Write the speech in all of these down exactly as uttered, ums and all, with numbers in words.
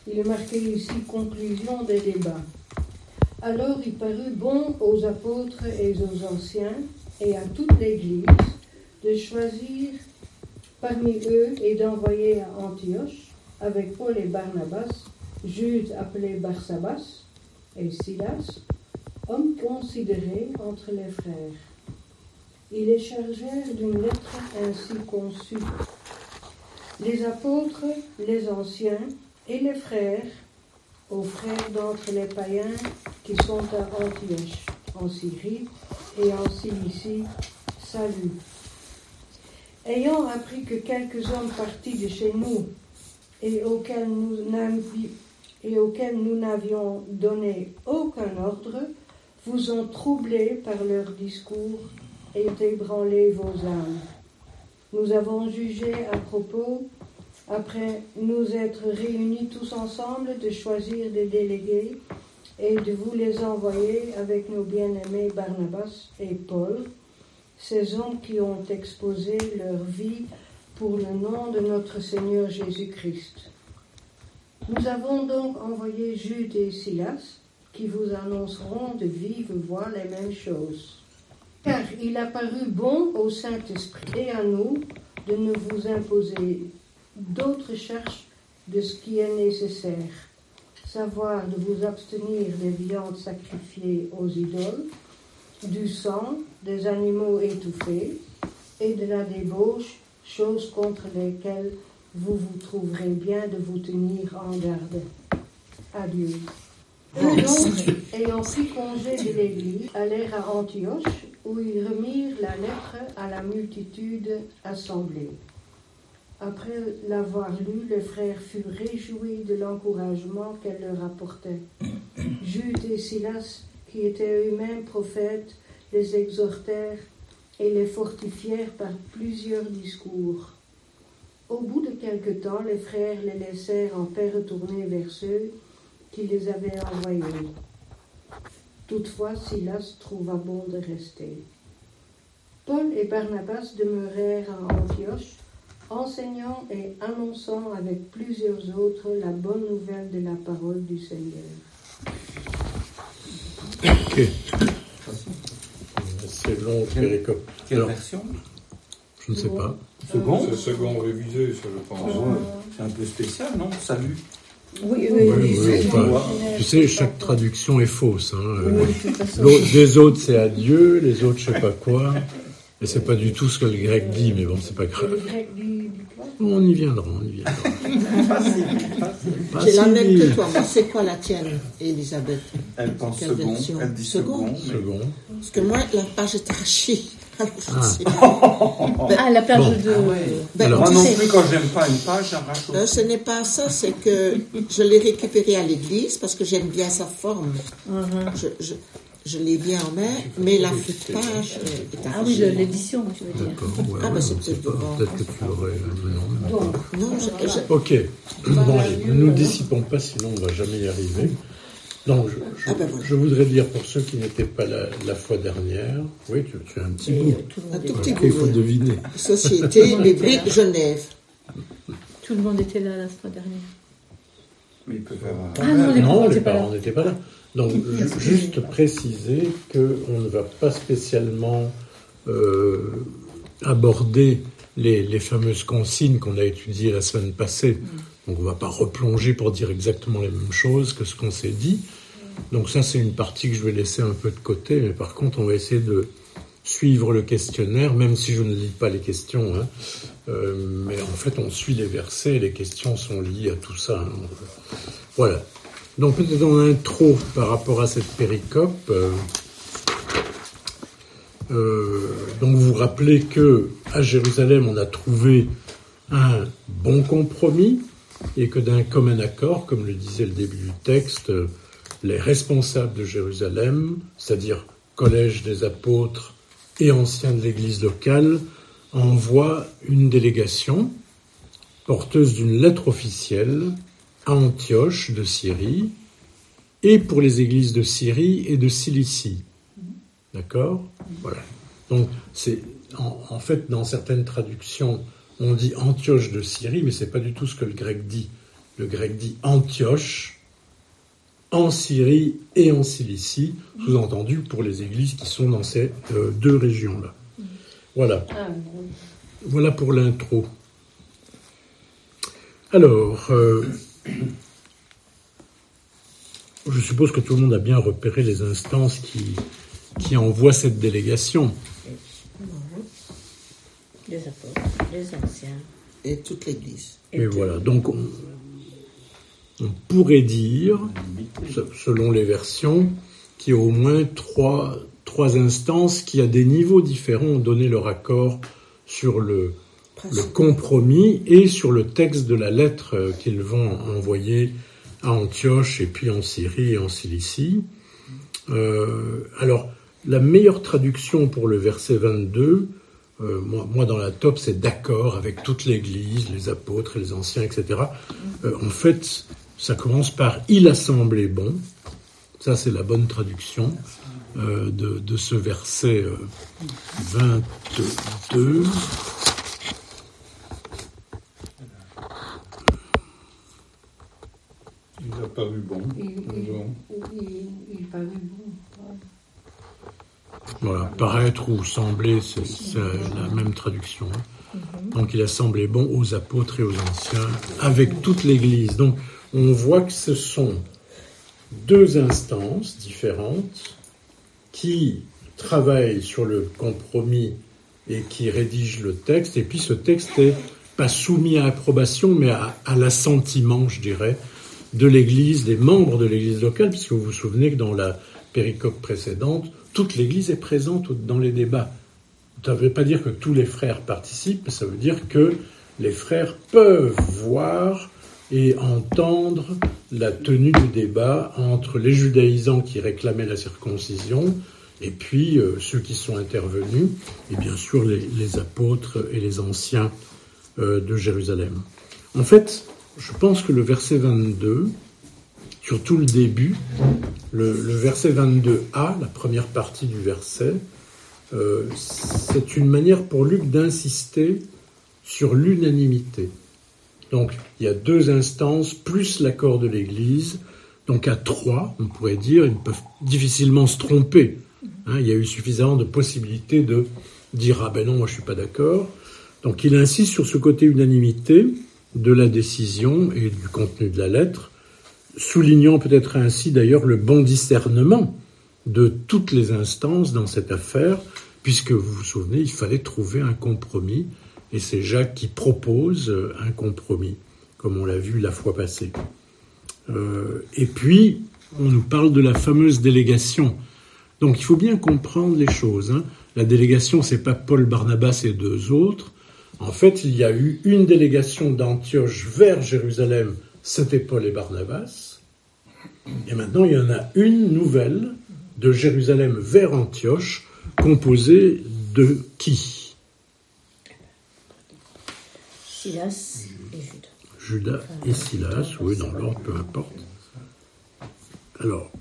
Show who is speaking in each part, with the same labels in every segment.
Speaker 1: Il est marqué ici « conclusion des débats ». Alors il parut bon aux apôtres et aux anciens et à toute l'Église de choisir parmi eux et d'envoyer à Antioche avec Paul et Barnabas, Jude appelé Barsabas et Silas, hommes considérés entre les frères. Ils les chargèrent d'une lettre ainsi conçue. Les apôtres, les anciens et les frères, aux frères d'entre les païens qui sont à Antioche, en Syrie et en Cilicie, salut. Ayant appris que quelques hommes partis de chez nous et auxquels nous, et auxquels nous n'avions donné aucun ordre, vous ont troublés par leur discours et ébranlé vos âmes. Nous avons jugé à propos, après nous être réunis tous ensemble, de choisir des délégués et de vous les envoyer avec nos bien-aimés Barnabas et Paul, ces hommes qui ont exposé leur vie pour le nom de notre Seigneur Jésus-Christ. Nous avons donc envoyé Jude et Silas, qui vous annonceront de vive voix les mêmes choses. Car il a paru bon au Saint-Esprit et à nous de ne vous imposer d'autres charges de ce qui est nécessaire, savoir de vous abstenir des viandes sacrifiées aux idoles, du sang, des animaux étouffés et de la débauche, choses contre lesquelles vous vous trouverez bien de vous tenir en garde. Adieu. Eux donc, ayant pris congé de l'Église, allèrent à Antioche, où ils remirent la lettre à la multitude assemblée. Après l'avoir lue, les frères furent réjouis de l'encouragement qu'elle leur apportait. Jude et Silas, qui étaient eux-mêmes prophètes, les exhortèrent et les fortifièrent par plusieurs discours. Au bout de quelque temps, les frères les laissèrent en paix retourner vers ceux qui les avaient envoyés. Toutefois, Silas trouva bon de rester. Paul et Barnabas demeurèrent à Antioche, enseignant et annonçant avec plusieurs autres la bonne nouvelle de la parole du Seigneur.
Speaker 2: Ok. C'est long, péricope.
Speaker 3: Quelle
Speaker 2: Alors,
Speaker 3: version?
Speaker 2: je ne sais pas.
Speaker 3: Second?
Speaker 4: C'est second révisé, ça je pense.
Speaker 3: Euh, c'est un peu spécial, non? Salut.
Speaker 1: Oui, oui,
Speaker 2: Oui,
Speaker 1: oui.
Speaker 2: oui,
Speaker 1: c'est-
Speaker 2: enfin,
Speaker 1: c'est-
Speaker 2: tu sais, chaque traduction est fausse. Hein. Euh,
Speaker 1: Oui, de toute façon.
Speaker 2: l'autre- des autres, c'est adieu, les autres, je sais pas quoi. Et c'est pas du tout ce que le grec dit, mais bon, c'est pas
Speaker 1: Et
Speaker 2: grave.
Speaker 1: le grec dit, dit quoi?
Speaker 2: On y viendra, on y viendra.
Speaker 5: J'ai la même que
Speaker 2: Facile.
Speaker 5: toi. Moi, c'est quoi la tienne, Elisabeth?
Speaker 3: Elle pense
Speaker 5: Quelle
Speaker 3: second,
Speaker 5: version?
Speaker 3: elle dit
Speaker 5: Second.
Speaker 3: second. mais-
Speaker 2: Second.
Speaker 5: Parce que moi, la page est archie. Alors, je
Speaker 2: Ah.
Speaker 5: sais pas.
Speaker 6: Ah, la page
Speaker 2: Bon.
Speaker 6: de...
Speaker 3: Ah ouais.
Speaker 5: Ben,
Speaker 2: Alors-
Speaker 3: Moi
Speaker 5: tu
Speaker 3: non
Speaker 5: sais,
Speaker 3: plus, quand j'aime pas une page, j'arrache.
Speaker 5: euh, ce n'est pas ça, c'est que je l'ai récupéré à l'église parce que j'aime bien sa forme. Je, je, je l'ai bien en main, mais la page euh, est
Speaker 6: Ah oui,
Speaker 5: archie.
Speaker 6: le- l'édition, tu veux dire.
Speaker 2: D'accord. Ouais,
Speaker 5: Ah,
Speaker 2: ouais,
Speaker 5: bah, c'est
Speaker 2: on sait
Speaker 5: peut-être
Speaker 2: pas.
Speaker 5: devant.
Speaker 2: Peut-être que tu aurais. euh, non, non.
Speaker 1: Donc,
Speaker 5: Non, je, je-
Speaker 2: Ok. Bon, allez, ne nous dissipons pas, sinon on ne va jamais y arriver. Donc, je, je-
Speaker 5: Ah ben voilà.
Speaker 2: je voudrais dire pour ceux qui n'étaient pas là la fois dernière, oui, tu, tu as un petit bout.
Speaker 6: Tout le
Speaker 5: un
Speaker 6: monde,
Speaker 5: tout
Speaker 6: était,
Speaker 5: petit
Speaker 2: Ok, il
Speaker 5: bout.
Speaker 2: faut
Speaker 5: oui.
Speaker 2: deviner.
Speaker 5: Société biblique Genève.
Speaker 6: tout le monde était là la fois dernière.
Speaker 3: Mais il peut faire.
Speaker 6: Ah non, les
Speaker 2: Non,
Speaker 6: parents
Speaker 2: les
Speaker 6: n'étaient pas
Speaker 2: parents
Speaker 6: là.
Speaker 2: n'étaient pas là. Donc, ju- juste préciser qu'on ne va pas spécialement euh, aborder les, les fameuses consignes qu'on a étudiées la semaine passée. Donc, on ne va pas replonger pour dire exactement les mêmes choses que ce qu'on s'est dit. Donc, ça, c'est une partie que je vais laisser un peu de côté. Mais par contre, on va essayer de suivre le questionnaire, même si je ne lis pas les questions. Hein. Euh, mais en fait, on suit les versets et les questions sont liées à tout ça. Hein. Voilà. Donc peut-être en intro par rapport à cette péricope, euh, euh, donc vous vous rappelez que à Jérusalem on a trouvé un bon compromis et que d'un commun accord, comme le disait le début du texte, euh, les responsables de Jérusalem, c'est-à-dire collège des apôtres et anciens de l'église locale, envoient une délégation porteuse d'une lettre officielle à Antioche de Syrie, et pour les églises de Syrie et de Cilicie. D'accord ? Voilà. Donc, c'est, en, en fait, dans certaines traductions, on dit Antioche de Syrie, mais c'est pas du tout ce que le grec dit. le grec dit Antioche, en Syrie et en Cilicie, sous-entendu pour les églises qui sont dans ces euh, deux régions-là. Voilà. Voilà pour l'intro. Alors, euh, je suppose que tout le monde a bien repéré les instances qui, qui envoient cette délégation.
Speaker 6: Les apôtres, les anciens.
Speaker 5: Et toute l'Église.
Speaker 2: Et, et voilà, donc on, on pourrait dire, selon les versions, qu'il y a au moins trois, trois instances qui, à des niveaux différents, ont donné leur accord sur le, le compromis et sur le texte de la lettre qu'ils vont envoyer à Antioche et puis en Syrie et en Cilicie. Euh, alors, la meilleure traduction pour le verset vingt-deux, euh, moi, moi dans la top, c'est d'accord avec toute l'Église, les apôtres et les anciens, et cetera. Euh, en fait, ça commence par « il a semblé bon ». Ça, c'est la bonne traduction euh, de, de ce verset euh, vingt-deux.
Speaker 4: Il a paru bon.
Speaker 1: Il, il, il, il parut bon. Ouais.
Speaker 2: Voilà, paraître ou sembler, c'est, c'est la même traduction. Mm-hmm. Donc, il a semblé bon aux apôtres et aux anciens, avec toute l'Église. Donc, on voit que ce sont deux instances différentes qui travaillent sur le compromis et qui rédigent le texte. Et puis, ce texte n'est pas soumis à approbation, mais à, à l'assentiment, je dirais, de l'Église, des membres de l'Église locale, puisque vous vous souvenez que dans la péricope précédente, toute l'Église est présente dans les débats. Ça ne veut pas dire que tous les frères participent, mais ça veut dire que les frères peuvent voir et entendre la tenue du débat entre les judaïsants qui réclamaient la circoncision et puis euh, ceux qui sont intervenus, et bien sûr les, les apôtres et les anciens euh, de Jérusalem. En fait, je pense que le verset vingt-deux, surtout le début, le, le verset vingt-deux a, la première partie du verset, euh, c'est une manière pour Luc d'insister sur l'unanimité. Donc, il y a deux instances, plus l'accord de l'Église, donc à trois, on pourrait dire, ils peuvent difficilement se tromper. Hein, il y a eu suffisamment de possibilités de dire « Ah ben non, moi je ne suis pas d'accord ». Donc, il insiste sur ce côté unanimité de la décision et du contenu de la lettre, soulignant peut-être ainsi d'ailleurs le bon discernement de toutes les instances dans cette affaire, puisque vous vous souvenez, il fallait trouver un compromis, et c'est Jacques qui propose un compromis, comme on l'a vu la fois passée. Euh, et puis, on nous parle de la fameuse délégation. Donc, il faut bien comprendre les choses. Hein. La délégation, c'est pas Paul, Barnabas et deux autres. En fait, il y a eu une délégation d'Antioche vers Jérusalem, c'était Paul et Barnabas. Et maintenant, il y en a une nouvelle de Jérusalem vers Antioche, composée de qui ?
Speaker 6: Silas et Judas.
Speaker 2: Judas et Silas, oui, dans l'ordre, peu importe. Alors,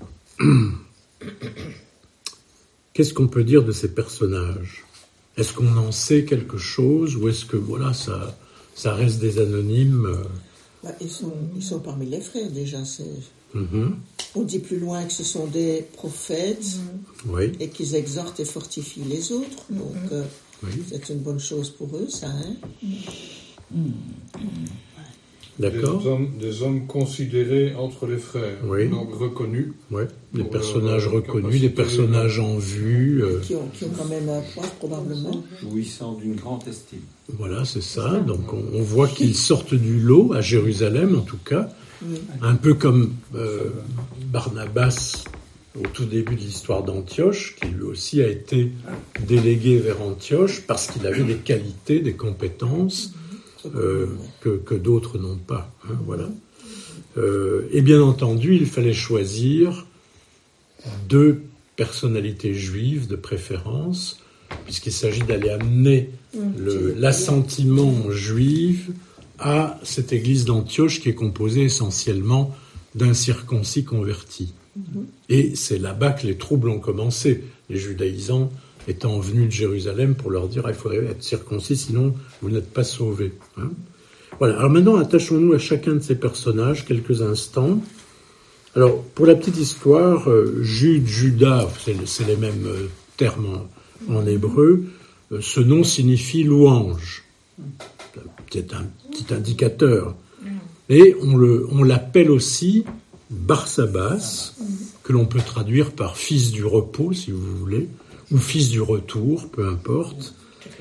Speaker 2: qu'est-ce qu'on peut dire de ces personnages ? Est-ce qu'on en sait quelque chose ou est-ce que voilà, ça, ça reste des anonymes ?
Speaker 5: Bah, ils, sont, ils sont parmi les frères déjà. C'est...
Speaker 2: Mm-hmm.
Speaker 5: On dit plus loin que ce sont des prophètes
Speaker 2: mm-hmm. oui.
Speaker 5: et qu'ils exhortent et fortifient les autres. Donc mm-hmm. euh, oui. c'est une bonne chose pour eux, ça. Hein mm-hmm.
Speaker 2: D'accord.
Speaker 4: Des hommes, des hommes considérés entre les frères,
Speaker 2: oui.
Speaker 4: donc reconnus.
Speaker 2: Oui. Des personnages leur, reconnus, des personnages en vue. Euh...
Speaker 5: Qui, ont, qui ont quand même un poids, probablement.
Speaker 3: Jouissant d'une grande estime.
Speaker 2: Voilà, c'est ça. Donc on, on voit qu'ils sortent du lot, à Jérusalem en tout cas, oui. un peu comme euh, Barnabas au tout début de l'histoire d'Antioche, qui lui aussi a été délégué vers Antioche parce qu'il avait des qualités, des compétences euh, que, que d'autres n'ont pas. Hein, voilà. Euh, et bien entendu, il fallait choisir deux personnalités juives de préférence, puisqu'il s'agit d'aller amener le, l'assentiment juif à cette église d'Antioche qui est composée essentiellement d'incirconcis convertis. Mm-hmm. Et c'est là-bas que les troubles ont commencé, les judaïsants étant venus de Jérusalem pour leur dire ah, « il faudrait être circoncis, sinon vous n'êtes pas sauvés. Hein ». Voilà, alors maintenant, attachons-nous à chacun de ces personnages quelques instants. Alors, pour la petite histoire, euh, Jude, Judas, c'est, c'est les mêmes euh, termes en, en hébreu, euh, ce nom signifie louange. C'est un petit indicateur. Et on, le, on l'appelle aussi Barsabas, que l'on peut traduire par fils du repos, si vous voulez, ou fils du retour, peu importe.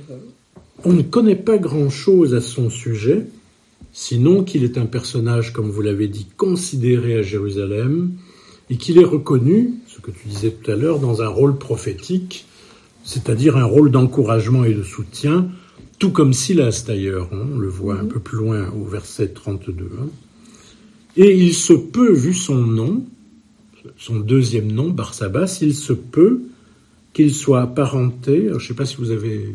Speaker 2: On ne connaît pas grand-chose à son sujet, sinon qu'il est un personnage, comme vous l'avez dit, considéré à Jérusalem, et qu'il est reconnu, ce que tu disais tout à l'heure, dans un rôle prophétique, c'est-à-dire un rôle d'encouragement et de soutien, tout comme Silas d'ailleurs, hein, on le voit un peu plus loin au verset trente-deux. Hein. Et il se peut, vu son nom, son deuxième nom, Barsabas, il se peut qu'il soit apparenté, alors, je ne sais pas si vous avez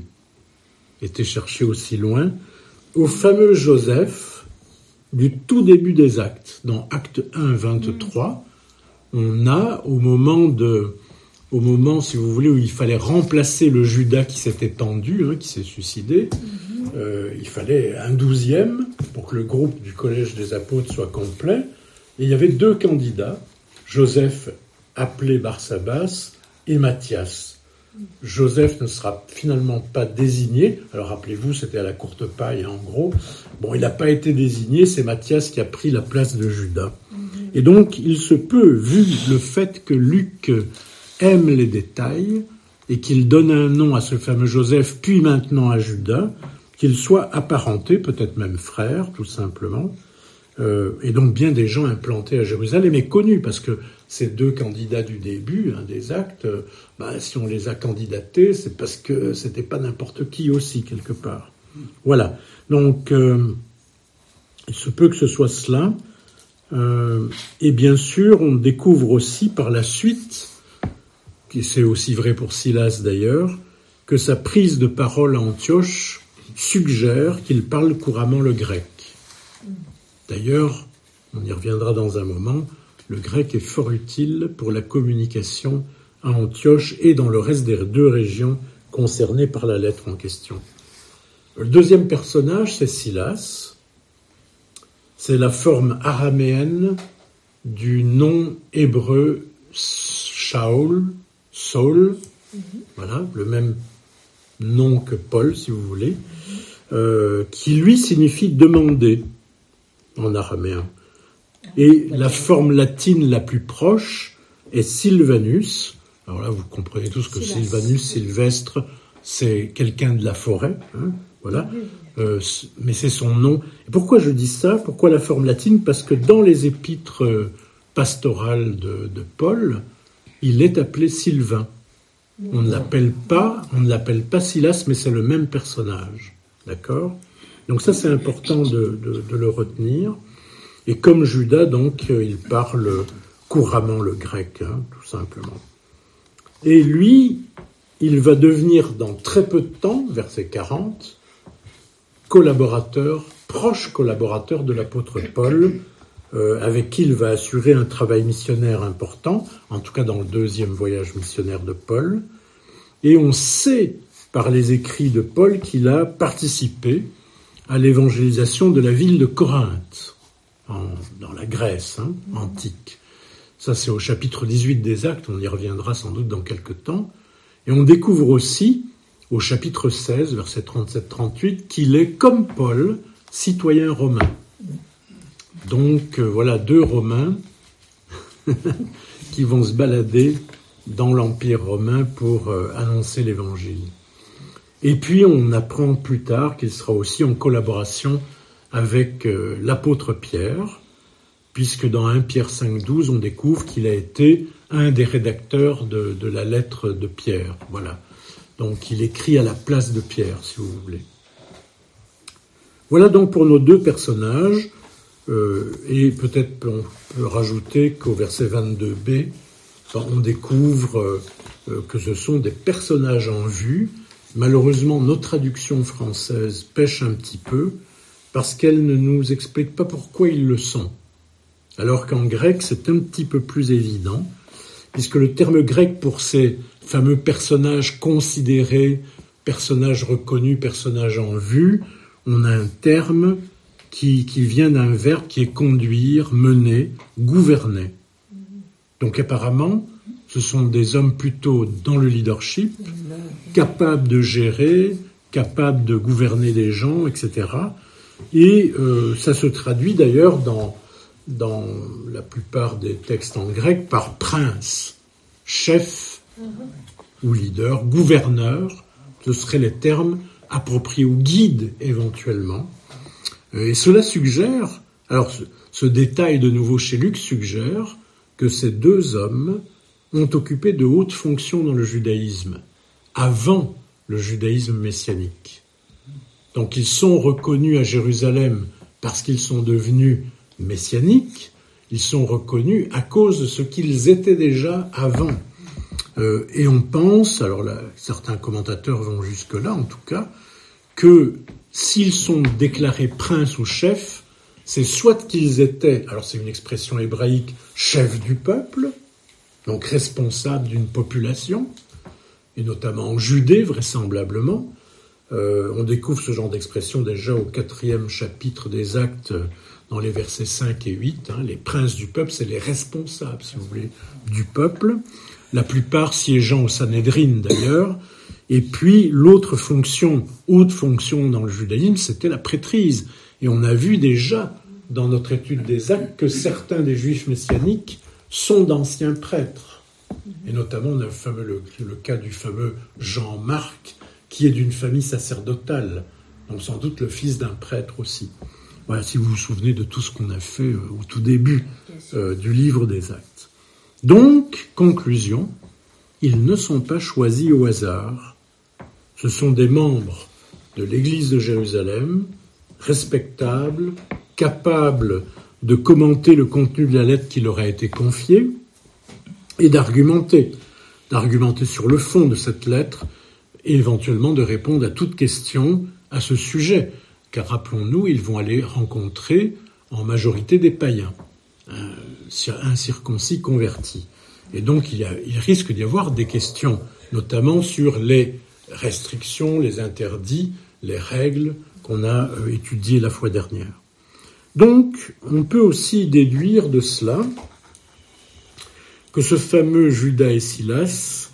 Speaker 2: été chercher aussi loin, au fameux Joseph du tout début des Actes. Dans Acte un, vingt-trois, on a, au moment, de, au moment, si vous voulez, où il fallait remplacer le Judas qui s'était pendu, hein, qui s'est suicidé, mm-hmm. euh, il fallait un douzième pour que le groupe du Collège des Apôtres soit complet. Et il y avait deux candidats, Joseph, appelé Barsabas, et Matthias. Joseph ne sera finalement pas désigné. Alors rappelez-vous, c'était à la courte paille, en gros. Bon, il n'a pas été désigné, c'est Matthias qui a pris la place de Judas. Et donc, il se peut, vu le fait que Luc aime les détails et qu'il donne un nom à ce fameux Joseph, puis maintenant à Judas, qu'il soit apparenté, peut-être même frère, tout simplement. Euh, et donc bien des gens implantés à Jérusalem et connus, parce que ces deux candidats du début, hein, des Actes, euh, bah, si on les a candidatés, c'est parce que c'était pas n'importe qui aussi, quelque part. Voilà. Donc, euh, il se peut que ce soit cela. Euh, et bien sûr, on découvre aussi par la suite, et c'est aussi vrai pour Silas d'ailleurs, que sa prise de parole à Antioche suggère qu'il parle couramment le grec. D'ailleurs, on y reviendra dans un moment, le grec est fort utile pour la communication à Antioche et dans le reste des deux régions concernées par la lettre en question. Le deuxième personnage, c'est Silas. C'est la forme araméenne du nom hébreu Shaul, Saul, mm-hmm. voilà, le même nom que Paul, si vous voulez, euh, qui lui signifie demander en araméen. Et la forme latine la plus proche est Sylvanus. Alors là, vous comprenez tous que Silas. Sylvanus, Sylvestre, c'est quelqu'un de la forêt, hein, voilà. Euh, mais c'est son nom. Et pourquoi je dis ça ? Pourquoi la forme latine ? Parce que dans les épîtres pastorales de, de Paul, il est appelé Sylvain. On ne l'appelle pas, on ne l'appelle pas Silas, mais c'est le même personnage, d'accord ? Donc ça, c'est important de, de, de le retenir. Et comme Judas, donc, il parle couramment le grec, hein, tout simplement. Et lui, il va devenir dans très peu de temps, verset quarante, collaborateur, proche collaborateur de l'apôtre Paul, euh, avec qui il va assurer un travail missionnaire important, en tout cas dans le deuxième voyage missionnaire de Paul. Et on sait, par les écrits de Paul, qu'il a participé à l'évangélisation de la ville de Corinthe, en, dans la Grèce hein, antique. Ça, c'est au chapitre dix-huit des Actes, on y reviendra sans doute dans quelques temps. Et on découvre aussi, au chapitre seize, versets trente-sept trente-huit, qu'il est, comme Paul, citoyen romain. Donc, euh, voilà deux Romains qui vont se balader dans l'Empire romain pour euh, annoncer l'Évangile. Et puis, on apprend plus tard qu'il sera aussi en collaboration avec euh, l'apôtre Pierre, puisque dans premier Pierre cinq douze, on découvre qu'il a été un des rédacteurs de, de la lettre de Pierre. Voilà. Donc, il écrit à la place de Pierre, si vous voulez. Voilà donc pour nos deux personnages. Euh, et peut-être on peut rajouter qu'au verset vingt-deux b, on découvre euh, que ce sont des personnages en vue. Malheureusement, nos traductions françaises pêchent un petit peu parce qu'elles ne nous expliquent pas pourquoi ils le sont. Alors qu'en grec, c'est un petit peu plus évident, puisque le terme grec pour ces fameux personnages considérés, personnages reconnus, personnages en vue, on a un terme qui, qui vient d'un verbe qui est conduire, mener, gouverner. Donc apparemment, ce sont des hommes plutôt dans le leadership, capables de gérer, capables de gouverner des gens, et cetera. Et euh, ça se traduit d'ailleurs dans, dans la plupart des textes en grec par prince, chef ou leader, gouverneur. Ce seraient les termes appropriés, ou guide éventuellement. Et cela suggère, alors ce, ce détail de nouveau chez Luc suggère que ces deux hommes ont occupé de hautes fonctions dans le judaïsme, avant le judaïsme messianique. Donc ils sont reconnus à Jérusalem parce qu'ils sont devenus messianiques, ils sont reconnus à cause de ce qu'ils étaient déjà avant. Euh, et on pense, alors là, certains commentateurs vont jusque-là en tout cas, que s'ils sont déclarés princes ou chefs, c'est soit qu'ils étaient, alors c'est une expression hébraïque, chefs du peuple, donc responsables d'une population, et notamment en Judée vraisemblablement. Euh, on découvre ce genre d'expression déjà au quatrième chapitre des Actes, dans les versets cinq et huit. Hein, les princes du peuple, c'est les responsables, si vous voulez, du peuple. La plupart siégeant au Sanhédrin d'ailleurs. Et puis l'autre fonction, haute fonction dans le judaïsme, c'était la prêtrise. Et on a vu déjà dans notre étude des Actes que certains des juifs messianiques sont d'anciens prêtres. Et notamment on a le, fameux, le, le cas du fameux Jean-Marc, qui est d'une famille sacerdotale, donc sans doute le fils d'un prêtre aussi. Voilà, si vous vous souvenez de tout ce qu'on a fait euh, au tout début euh, du livre des Actes. Donc, conclusion, ils ne sont pas choisis au hasard. Ce sont des membres de l'Église de Jérusalem, respectables, capables de commenter le contenu de la lettre qui leur a été confiée et d'argumenter, d'argumenter sur le fond de cette lettre et éventuellement de répondre à toute question à ce sujet. Car rappelons-nous, ils vont aller rencontrer en majorité des païens, un circoncis converti. Et donc il, y a, il risque d'y avoir des questions, notamment sur les restrictions, les interdits, les règles qu'on a étudiées la fois dernière. Donc, on peut aussi déduire de cela que ce fameux Judas et Silas,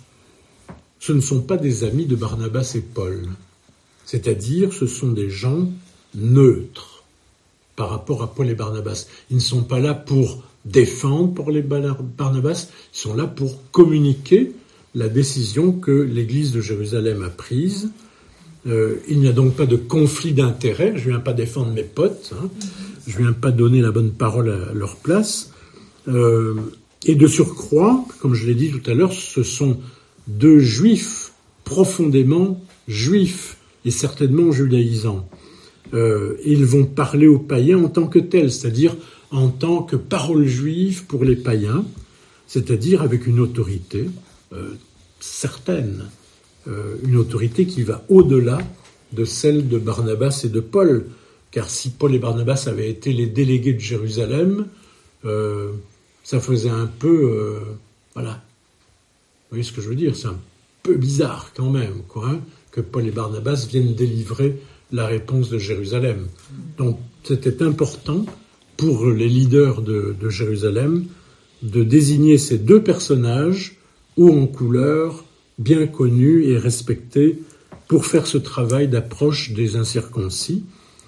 Speaker 2: ce ne sont pas des amis de Barnabas et Paul. C'est-à-dire, ce sont des gens neutres par rapport à Paul et Barnabas. Ils ne sont pas là pour défendre Paul et Barnabas, ils sont là pour communiquer la décision que l'Église de Jérusalem a prise. Euh, il n'y a donc pas de conflit d'intérêts. Je ne viens pas défendre mes potes, hein. Je ne viens pas donner la bonne parole à leur place. Euh, et de surcroît, comme je l'ai dit tout à l'heure, ce sont deux juifs profondément juifs et certainement judaïsants. Euh, ils vont parler aux païens en tant que tels, c'est-à-dire en tant que parole juive pour les païens, c'est-à-dire avec une autorité euh, certaine, euh, une autorité qui va au-delà de celle de Barnabas et de Paul, car si Paul et Barnabas avaient été les délégués de Jérusalem, euh, ça faisait un peu, euh, voilà, vous voyez ce que je veux dire, c'est un peu bizarre quand même, quoi, hein, que Paul et Barnabas viennent délivrer la réponse de Jérusalem. Donc c'était important pour les leaders de, de Jérusalem de désigner ces deux personnages hauts en couleur, bien connus et respectés, pour faire ce travail d'approche des incirconcis.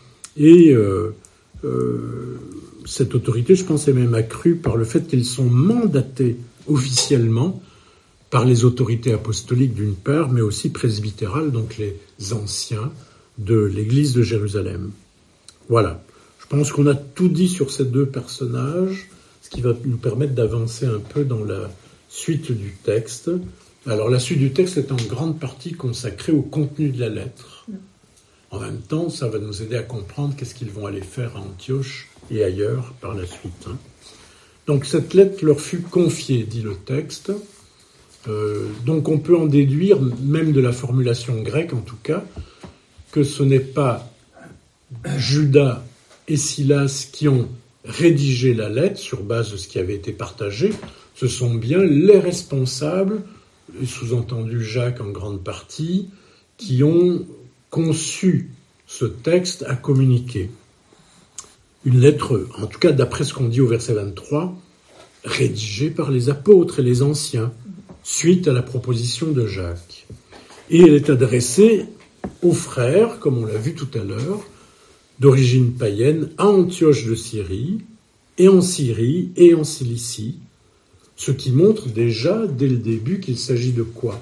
Speaker 2: Et euh, euh, cette autorité, je pense, est même accrue par le fait qu'ils sont mandatés officiellement par les autorités apostoliques d'une part, mais aussi presbytérales, donc les anciens de l'Église de Jérusalem. Voilà. Je pense qu'on a tout dit sur ces deux personnages, ce qui va nous permettre d'avancer un peu dans la suite du texte. Alors, la suite du texte est en grande partie consacrée au contenu de la lettre. En même temps, ça va nous aider à comprendre qu'est-ce qu'ils vont aller faire à Antioche et ailleurs par la suite. Hein. Donc, cette lettre leur fut confiée, dit le texte. Euh, donc, on peut en déduire, même de la formulation grecque en tout cas, que ce n'est pas Judas et Silas qui ont rédigé la lettre sur base de ce qui avait été partagé. Ce sont bien les responsables, et sous-entendu Jacques en grande partie, qui ont conçu ce texte à communiquer. une lettre, en tout cas d'après ce qu'on dit au verset vingt-trois, rédigée par les apôtres et les anciens, suite à la proposition de Jacques. Et elle est adressée aux frères, comme on l'a vu tout à l'heure, d'origine païenne, à Antioche de Syrie, et en Syrie, et en Cilicie, ce qui montre déjà, dès le début, qu'il s'agit de quoi?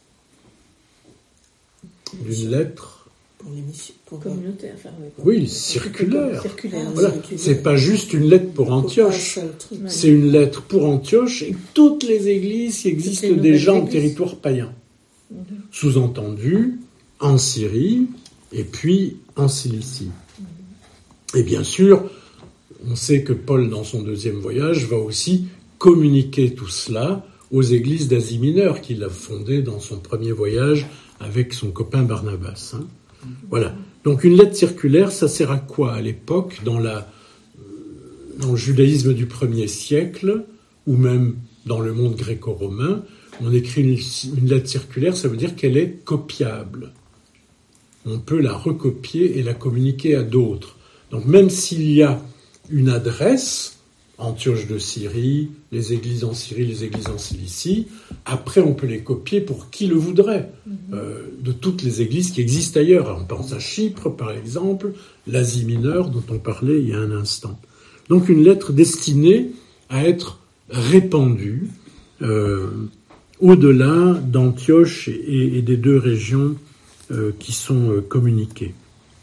Speaker 2: D'une lettre...
Speaker 5: Pour l'émission. Pour...
Speaker 6: Communautaire, enfin, oui.
Speaker 2: Oui, circulaire.
Speaker 6: Circulaire.
Speaker 2: Voilà. C'est pas juste une lettre pour Antioche.
Speaker 5: Pour pas
Speaker 2: C'est une lettre pour Antioche et toutes les églises qui existent
Speaker 6: les
Speaker 2: déjà en
Speaker 6: églises.
Speaker 2: territoire païen.
Speaker 6: Mhm.
Speaker 2: Sous-entendu, en Syrie et puis en Cilicie. Mhm. Et bien sûr, on sait que Paul, dans son deuxième voyage, va aussi communiquer tout cela aux églises d'Asie mineure qu'il a fondées dans son premier voyage avec son copain Barnabas. Hein. Voilà. Donc une lettre circulaire, ça sert à quoi à l'époque, dans, la, dans le judaïsme du premier siècle, ou même dans le monde gréco-romain? On écrit une, une lettre circulaire, ça veut dire qu'elle est copiable. On peut la recopier et la communiquer à d'autres. Donc même s'il y a une adresse, Antioche de Syrie, les églises en Syrie, les églises en Cilicie, après on peut les copier pour qui le voudrait, mm-hmm. euh, de toutes les églises qui existent ailleurs. Alors, on pense à Chypre, par exemple, l'Asie mineure dont on parlait il y a un instant. Donc une lettre destinée à être répandue euh, au-delà d'Antioche et, et des deux régions euh, qui sont euh, communiquées.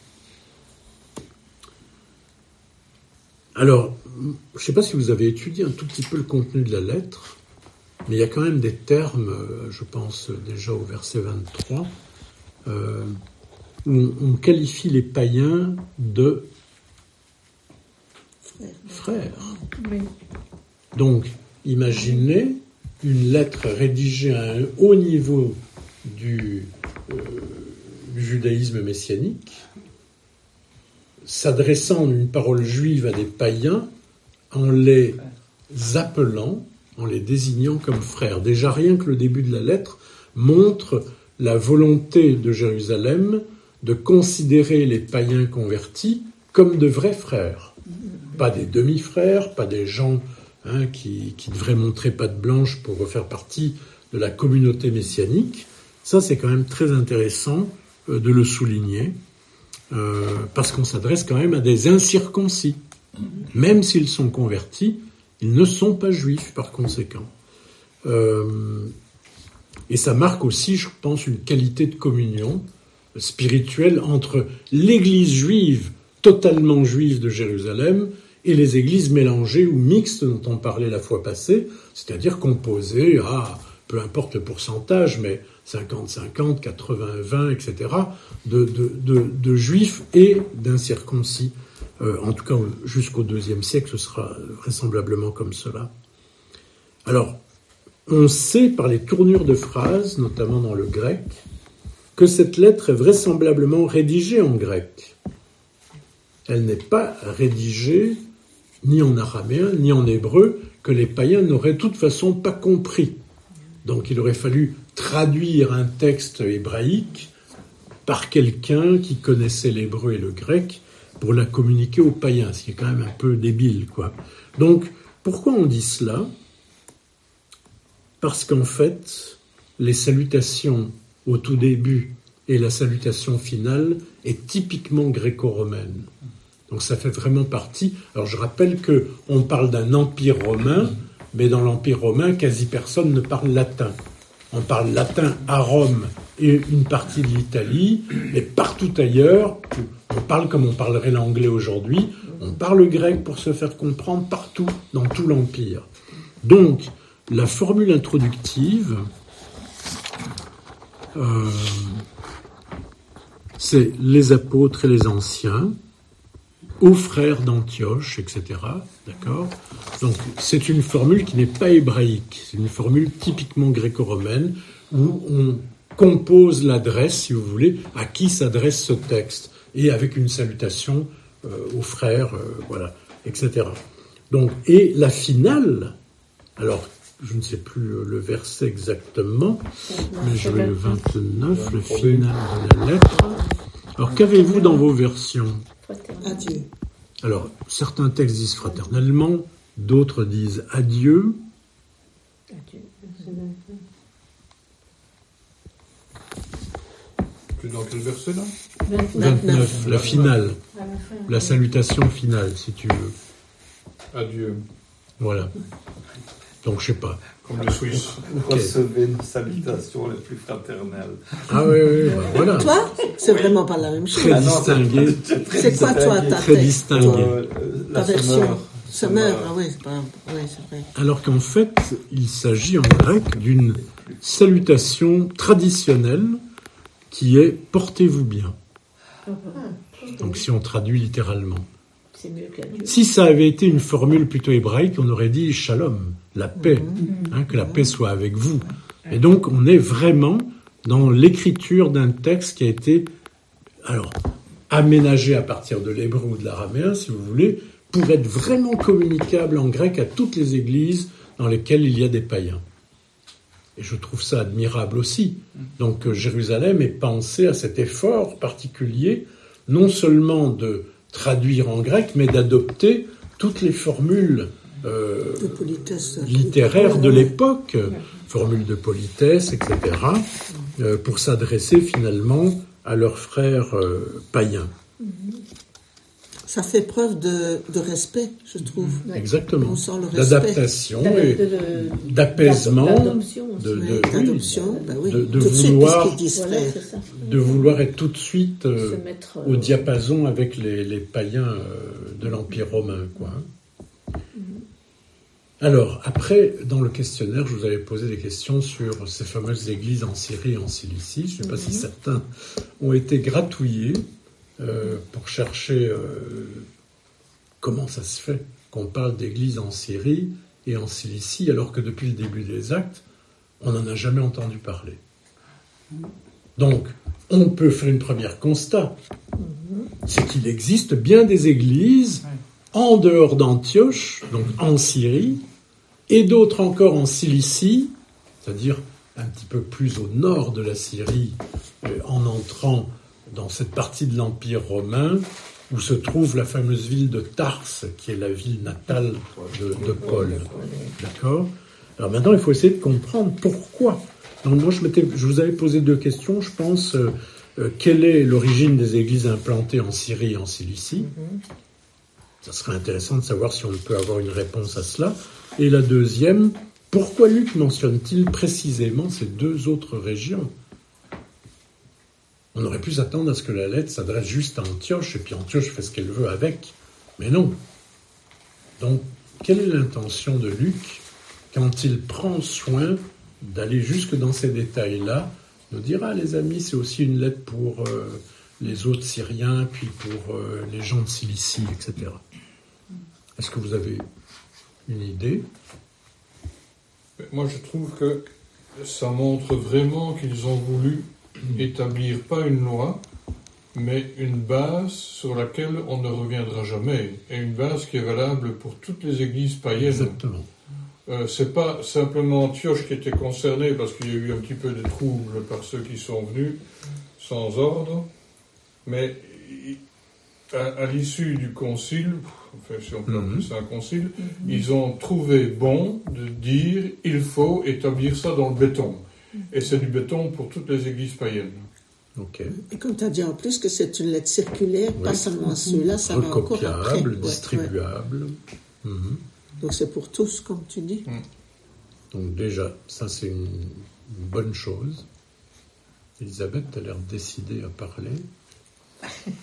Speaker 2: Alors, je ne sais pas si vous avez étudié un tout petit peu le contenu de la lettre, mais il y a quand même des termes, je pense déjà au verset vingt-trois, euh, où on, on qualifie les païens de frères. frères.
Speaker 6: Oui.
Speaker 2: Donc, imaginez une lettre rédigée à un haut niveau du, euh, du judaïsme messianique, s'adressant en une parole juive à des païens, en les appelant, en les désignant comme frères. Déjà, rien que le début de la lettre montre la volonté de Jérusalem de considérer les païens convertis comme de vrais frères. Pas des demi-frères, pas des gens hein, qui, qui devraient montrer patte blanche pour faire partie de la communauté messianique. Ça, c'est quand même très intéressant euh, de le souligner. Euh, parce qu'on s'adresse quand même à des incirconcis. Même s'ils sont convertis, ils ne sont pas juifs par conséquent. Euh, et ça marque aussi, je pense, une qualité de communion spirituelle entre l'église juive, totalement juive de Jérusalem, et les églises mélangées ou mixtes dont on parlait la fois passée, c'est-à-dire composées à, peu importe le pourcentage, mais cinquante cinquante, quatre-vingts vingt, et cetera, de, de, de, de juifs et d'incirconcis. Euh, en tout cas, jusqu'au deuxième siècle, ce sera vraisemblablement comme cela. Alors, on sait par les tournures de phrases, notamment dans le grec, que cette lettre est vraisemblablement rédigée en grec. Elle n'est pas rédigée ni en araméen, ni en hébreu, que les païens n'auraient de toute façon pas compris. Donc il aurait fallu traduire un texte hébraïque par quelqu'un qui connaissait l'hébreu et le grec pour la communiquer aux païens, ce qui est quand même un peu débile, quoi. Donc, pourquoi on dit cela ? Parce qu'en fait, les salutations au tout début et la salutation finale est typiquement gréco-romaine. Donc ça fait vraiment partie... Alors je rappelle qu'on parle d'un empire romain, mais dans l'empire romain, quasi personne ne parle latin. On parle latin à Rome et une partie de l'Italie, mais partout ailleurs, on parle comme on parlerait l'anglais aujourd'hui, on parle grec pour se faire comprendre partout, dans tout l'empire. Donc, la formule introductive, euh, c'est les apôtres et les anciens, aux frères d'Antioche, et cetera. D'accord ? Donc, c'est une formule qui n'est pas hébraïque. C'est une formule typiquement gréco-romaine où on compose l'adresse, si vous voulez, à qui s'adresse ce texte, et avec une salutation euh, aux frères, euh, voilà, et cetera. Donc, et la finale, alors, je ne sais plus le verset exactement, mais je vais le vingt-neuf, le final de la lettre. Alors, qu'avez-vous dans vos versions ?
Speaker 5: Adieu.
Speaker 2: Alors, certains textes disent fraternellement, d'autres disent adieu.
Speaker 6: Adieu.
Speaker 4: Tu es dans quel verset là?
Speaker 2: vingt-neuf, la finale,
Speaker 1: À la fin.
Speaker 2: la salutation finale, si tu veux.
Speaker 4: Adieu.
Speaker 2: Voilà. Donc, je sais pas.
Speaker 4: Comme les Suisses.
Speaker 3: Recevez nos salutations les plus fraternelles.
Speaker 2: Ah oui, oui, bah, voilà.
Speaker 5: Toi, c'est vraiment pas la même chose.
Speaker 2: Très
Speaker 3: Ah non,
Speaker 2: distingué.
Speaker 5: C'est quoi, toi, ta
Speaker 2: Très
Speaker 5: tête,
Speaker 2: distingué.
Speaker 5: toi,
Speaker 3: Euh,
Speaker 5: ta
Speaker 3: la
Speaker 5: version
Speaker 3: semeur.
Speaker 5: Semeur, ah oui, c'est pas... ouais, c'est vrai.
Speaker 2: Alors qu'en fait, il s'agit en grec d'une salutation traditionnelle qui est « portez-vous bien ». Donc si on traduit littéralement.
Speaker 6: C'est mieux qu'adieu.
Speaker 2: Si ça avait été une formule plutôt hébraïque, on aurait dit « shalom », la paix, hein, que la paix soit avec vous. Et donc on est vraiment dans l'écriture d'un texte qui a été alors aménagé à partir de l'hébreu ou de l'araméen, si vous voulez, pour être vraiment communicable en grec à toutes les églises dans lesquelles il y a des païens. Et je trouve ça admirable aussi. Donc euh, Jérusalem est pensé à cet effort particulier, non seulement de traduire en grec, mais d'adopter toutes les formules euh,
Speaker 5: De politesse.
Speaker 2: littéraires de l'époque, formules de politesse, et cetera, euh, pour s'adresser finalement à leurs frères euh, païens.
Speaker 5: Ça fait preuve de, de respect, je trouve.
Speaker 2: Exactement.
Speaker 5: On sent le respect.
Speaker 2: D'adaptation
Speaker 6: De-
Speaker 2: et
Speaker 6: de- de-
Speaker 2: d'apaisement,
Speaker 6: d'adoption aussi.
Speaker 2: de, de,
Speaker 5: Ouais,
Speaker 2: oui,
Speaker 5: D'adoption, ben oui.
Speaker 2: de- de
Speaker 5: Tout de suite,
Speaker 2: vouloir-
Speaker 5: qu'est-ce qu'ils disent,
Speaker 6: Voilà,
Speaker 5: frère.
Speaker 6: c'est ça.
Speaker 2: de vouloir être tout de suite euh,
Speaker 6: Se mettre euh,
Speaker 2: au diapason avec les, les païens euh, de l'Empire romain, quoi. Alors, après, dans le questionnaire, je vous avais posé des questions sur ces fameuses églises en Syrie et en Cilicie. Je ne sais pas si certains ont été gratouillés euh, pour chercher euh, comment ça se fait qu'on parle d'églises en Syrie et en Cilicie, alors que depuis le début des Actes, on n'en a jamais entendu parler. Donc, on peut faire une première constat, c'est qu'il existe bien des églises en dehors d'Antioche, donc en Syrie, et d'autres encore en Cilicie, c'est-à-dire un petit peu plus au nord de la Syrie, euh, en entrant dans cette partie de l'Empire romain, où se trouve la fameuse ville de Tarse, qui est la ville natale de, de Paul. D'accord ? Alors maintenant, il faut essayer de comprendre pourquoi. Donc moi, je, m'étais, je vous avais posé deux questions, je pense. Euh, euh, quelle est l'origine des églises implantées en Syrie et en Cilicie ? Ça serait intéressant de savoir si on peut avoir une réponse à cela. Et la deuxième, pourquoi Luc mentionne-t-il précisément ces deux autres régions ? On aurait pu s'attendre à ce que la lettre s'adresse juste à Antioche, et puis Antioche fait ce qu'elle veut avec. Mais non. Donc, quelle est l'intention de Luc quand il prend soin d'aller jusque dans ces détails-là, nous dire, ah les amis, c'est aussi une lettre pour euh, les autres Syriens, puis pour euh, les gens de Cilicie, et cetera. Est-ce que vous avez une idée ?
Speaker 4: Moi, je trouve que ça montre vraiment qu'ils ont voulu établir pas une loi, mais une base sur laquelle on ne reviendra jamais, et une base qui est valable pour toutes les églises païennes.
Speaker 2: Exactement.
Speaker 4: Euh, c'est pas simplement Antioche qui était concernée, parce qu'il y a eu un petit peu de troubles par ceux qui sont venus sans ordre, mais à, à l'issue du concile, enfin si on peut appeler ça un concile, mm-hmm. ils ont trouvé bon de dire il faut établir ça dans le béton. Et c'est du béton pour toutes les églises païennes.
Speaker 2: Ok.
Speaker 5: Et comme tu as dit en plus que c'est une lettre circulaire,
Speaker 2: Oui.
Speaker 5: pas seulement ceux-là, ça va encore après.
Speaker 2: Recopiable,
Speaker 5: Ouais,
Speaker 2: distribuable.
Speaker 5: ouais.
Speaker 2: Mhm.
Speaker 5: Donc c'est pour tous, comme tu dis.
Speaker 2: Donc déjà, ça c'est une, une bonne chose. Elisabeth, tu as l'air décidée à parler. Non ?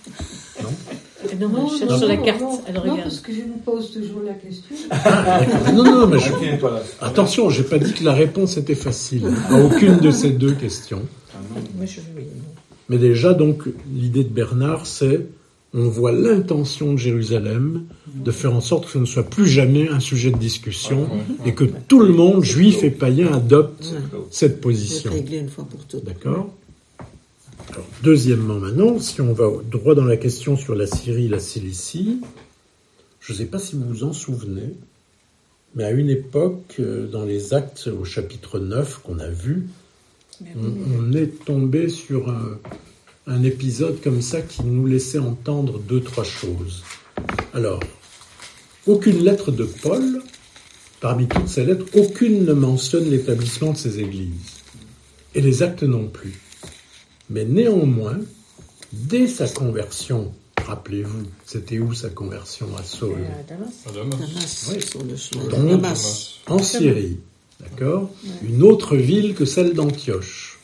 Speaker 6: Non, elle cherche sur la carte,
Speaker 1: non,
Speaker 6: elle
Speaker 1: non,
Speaker 6: regarde.
Speaker 1: parce que je vous pose toujours la question.
Speaker 2: Ah, d'accord. Non, non, mais je...
Speaker 3: Qui n'est pas là.
Speaker 2: Attention, j'ai pas dit que la réponse était facile à aucune de ces deux questions.
Speaker 3: Ah non.
Speaker 6: Moi, je oui, non.
Speaker 2: Mais déjà, donc, l'idée de Bernard, c'est on voit l'intention de Jérusalem de faire en sorte que ce ne soit plus jamais un sujet de discussion
Speaker 4: Ouais, ouais, ouais.
Speaker 2: et que tout le monde, juif et païen, adopte
Speaker 5: Ouais.
Speaker 2: cette
Speaker 5: C'est
Speaker 2: position.
Speaker 5: réglé une fois pour toutes.
Speaker 2: D'accord ? Alors, deuxièmement, maintenant, si on va droit dans la question sur la Syrie et la Cilicie, je ne sais pas si vous vous en souvenez, mais à une époque, euh, dans les Actes au chapitre neuf qu'on a vu, on, on est tombé sur un, un épisode comme ça qui nous laissait entendre deux, trois choses. Alors, aucune lettre de Paul, parmi toutes ces lettres, aucune ne mentionne l'établissement de ces églises. Et les actes non plus. Mais néanmoins, dès sa conversion, rappelez-vous, c'était où sa conversion à Saul?
Speaker 6: À Damas.
Speaker 4: À Damas.
Speaker 5: Damas,
Speaker 2: Oui.
Speaker 5: sur le chemin de
Speaker 2: Donc,
Speaker 5: Damas.
Speaker 2: en Syrie, d'accord? Une autre ville que celle d'Antioche.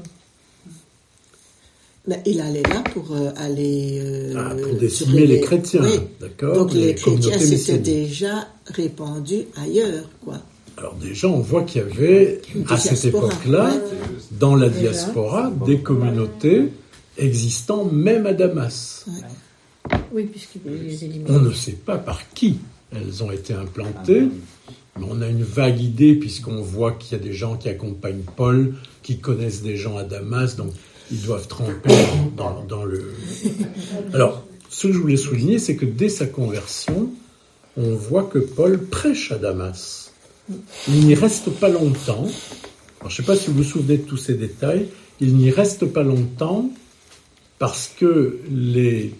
Speaker 5: Mais il allait là pour euh, aller... euh,
Speaker 2: Ah, pour
Speaker 5: sur
Speaker 2: décimer les chrétiens,
Speaker 5: Oui.
Speaker 2: d'accord?
Speaker 5: Donc les,
Speaker 2: Les
Speaker 5: chrétiens
Speaker 2: communautés
Speaker 5: s'étaient
Speaker 2: messianiques.
Speaker 5: déjà répandus ailleurs, quoi.
Speaker 2: Alors déjà, on voit qu'il y avait,
Speaker 5: Une
Speaker 2: à cette
Speaker 5: diaspora,
Speaker 2: époque-là,
Speaker 5: ouais.
Speaker 2: dans la
Speaker 6: Déjà.
Speaker 2: diaspora, des communautés existant même à Damas.
Speaker 6: Oui, puisqu'il voulait les éliminer.
Speaker 2: On ne sait pas par qui elles ont été implantées, mais on a une vague idée, puisqu'on voit qu'il y a des gens qui accompagnent Paul, qui connaissent des gens à Damas, donc ils doivent tremper dans, dans le... Alors, ce que je voulais souligner, c'est que dès sa conversion, on voit que Paul prêche à Damas. Il n'y reste pas longtemps. Alors, je ne sais pas si vous vous souvenez de tous ces détails. Il n'y reste pas longtemps parce que les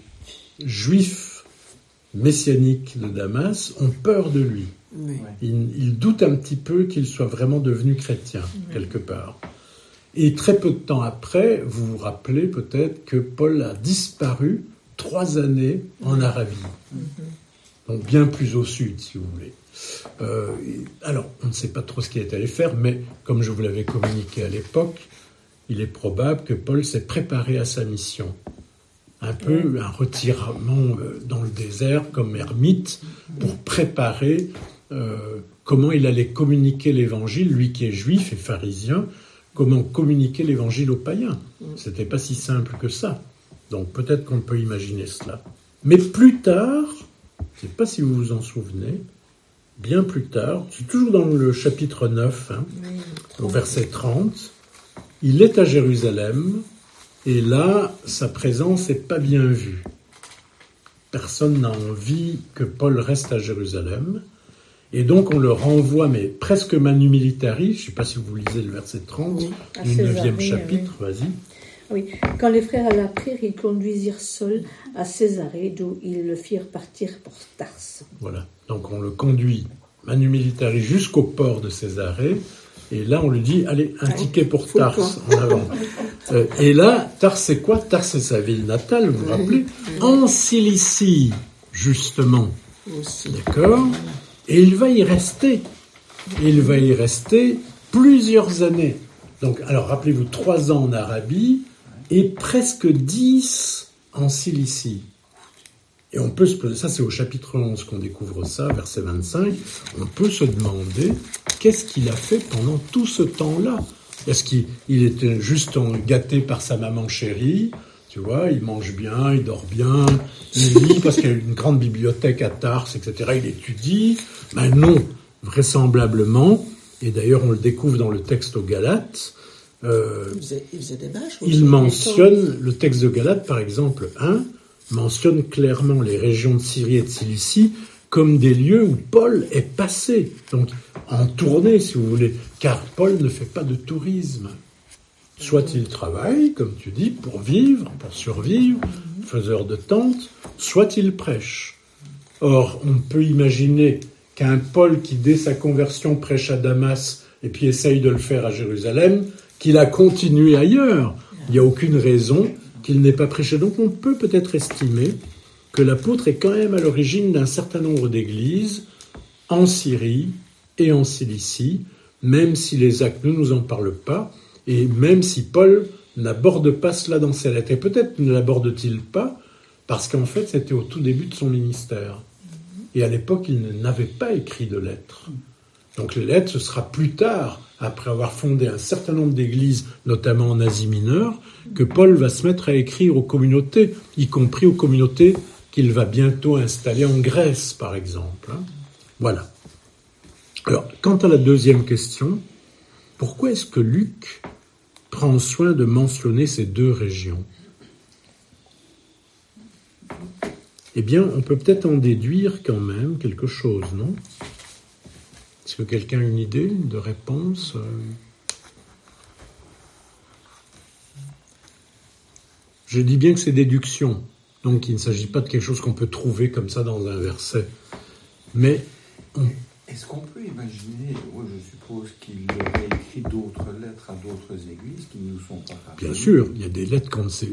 Speaker 2: Juifs messianiques de Damas ont peur de lui.
Speaker 5: Oui.
Speaker 2: Ils, ils doutent un petit peu qu'il soit vraiment devenu chrétien, quelque part. Et très peu de temps après, vous vous rappelez peut-être que Paul a disparu trois années en Arabie. Donc bien plus au sud, si vous voulez. Euh, alors, on ne sait pas trop ce qu'il est allé faire, mais comme je vous l'avais communiqué à l'époque, il est probable que Paul s'est préparé à sa mission. Un peu un retirement dans le désert comme ermite pour préparer euh, comment il allait communiquer l'évangile, lui qui est juif et pharisien, comment communiquer l'évangile aux païens. C'était pas si simple que ça. Donc peut-être qu'on peut imaginer cela. Mais plus tard, je ne sais pas si vous vous en souvenez, bien plus tard, c'est toujours dans le chapitre neuf, hein, au verset trente, il est à Jérusalem, et là, sa présence n'est pas bien vue. Personne n'a envie que Paul reste à Jérusalem, et donc on le renvoie, mais presque manu militari, je ne sais pas si vous lisez le verset trente,
Speaker 5: Oui.
Speaker 6: À
Speaker 2: du neuvième
Speaker 6: Césarée,
Speaker 2: chapitre, vas-y.
Speaker 6: Oui, quand les frères l'apprirent, ils conduisirent Saul à Césarée, d'où ils le firent partir pour Tarse.
Speaker 2: Voilà, donc on le conduit manu militari jusqu'au port de Césarée, et là on lui dit, allez, un ticket pour
Speaker 5: Faut
Speaker 2: Tarse, en avant. Euh, et là, Tarse c'est quoi? Tarse c'est sa ville natale, vous vous rappelez? En Cilicie, justement,
Speaker 5: Aussi.
Speaker 2: d'accord? Et il va y rester, il va y rester plusieurs années. Donc, alors rappelez-vous, trois ans en Arabie, et presque dix en Cilicie. Et on peut se poser, ça c'est au chapitre onze qu'on découvre ça, verset vingt-cinq, on peut se demander qu'est-ce qu'il a fait pendant tout ce temps-là. Est-ce qu'il il était juste gâté par sa maman chérie, tu vois, il mange bien, il dort bien, il lit parce qu'il y a une grande bibliothèque à Tarse, et cetera, il étudie. Ben non, vraisemblablement, et d'ailleurs on le découvre dans le texte aux Galates, euh,
Speaker 5: Il faisait, il faisait des vaches.
Speaker 2: il mentionne, le texte de Galates, par exemple, un, mentionne clairement les régions de Syrie et de Cilicie comme des lieux où Paul est passé, donc en tournée, si vous voulez, car Paul ne fait pas de tourisme. Soit il travaille, comme tu dis, pour vivre, pour survivre, faiseur de tentes, soit il prêche. Or, on peut imaginer qu'un Paul qui, dès sa conversion, prêche à Damas et puis essaye de le faire à Jérusalem, qu'il a continué ailleurs. Il n'y a aucune raison qu'il n'ait pas prêché. Donc on peut peut-être estimer que l'apôtre est quand même à l'origine d'un certain nombre d'églises en Syrie et en Cilicie, même si les actes ne nous en parlent pas, et même si Paul n'aborde pas cela dans ses lettres. Et peut-être ne l'aborde-t-il pas, parce qu'en fait c'était au tout début de son ministère. Et à l'époque, il n'avait pas écrit de lettres. Donc les lettres, ce sera plus tard, après avoir fondé un certain nombre d'églises, notamment en Asie mineure, que Paul va se mettre à écrire aux communautés, y compris aux communautés qu'il va bientôt installer en Grèce, par exemple. Voilà. Alors, quant à la deuxième question, pourquoi est-ce que Luc prend soin de mentionner ces deux régions ? Eh bien, on peut peut-être en déduire quand même quelque chose, non ? Est-ce que quelqu'un a une idée de réponse ? Je dis bien que c'est déduction. Donc il ne s'agit pas de quelque chose qu'on peut trouver comme ça dans un verset. Mais on...
Speaker 3: Est-ce qu'on peut imaginer, moi je suppose qu'il aurait écrit d'autres lettres à d'autres églises qui ne nous sont pas rappelées.
Speaker 2: Bien sûr, il y a des lettres qu'on ne sait.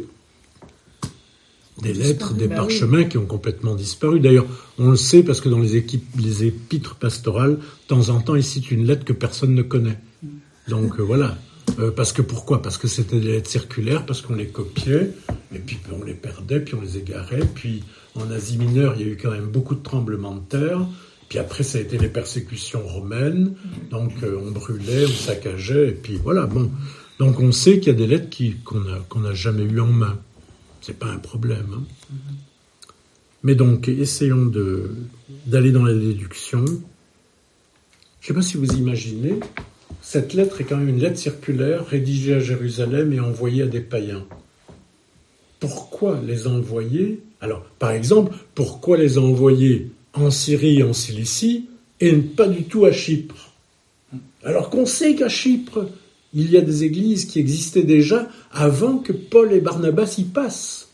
Speaker 2: Des lettres, des parchemins qui ont complètement disparu. D'ailleurs, on le sait parce que dans les, équipes, les épîtres pastorales, de temps en temps, ils citent une lettre que personne ne connaît. Donc euh, voilà. Euh, parce que pourquoi ? Parce que c'était des lettres circulaires, parce qu'on les copiait, et puis on les perdait, puis on les égarait. Puis en Asie mineure, il y a eu quand même beaucoup de tremblements de terre. Puis après, ça a été les persécutions romaines. Donc euh, on brûlait, on saccageait, et puis voilà. Bon. Donc on sait qu'il y a des lettres qui, qu'on a, qu'on n'a jamais eues en main. C'est pas un problème. Hein. Mm-hmm. Mais donc, essayons de, d'aller dans la déduction. Je ne sais pas si vous imaginez, cette lettre est quand même une lettre circulaire rédigée à Jérusalem et envoyée à des païens. Pourquoi les envoyer ? Alors, par exemple, pourquoi les envoyer en Syrie et en Cilicie et pas du tout à Chypre ? Alors qu'on sait qu'à Chypre, il y a des églises qui existaient déjà avant que Paul et Barnabas y passent.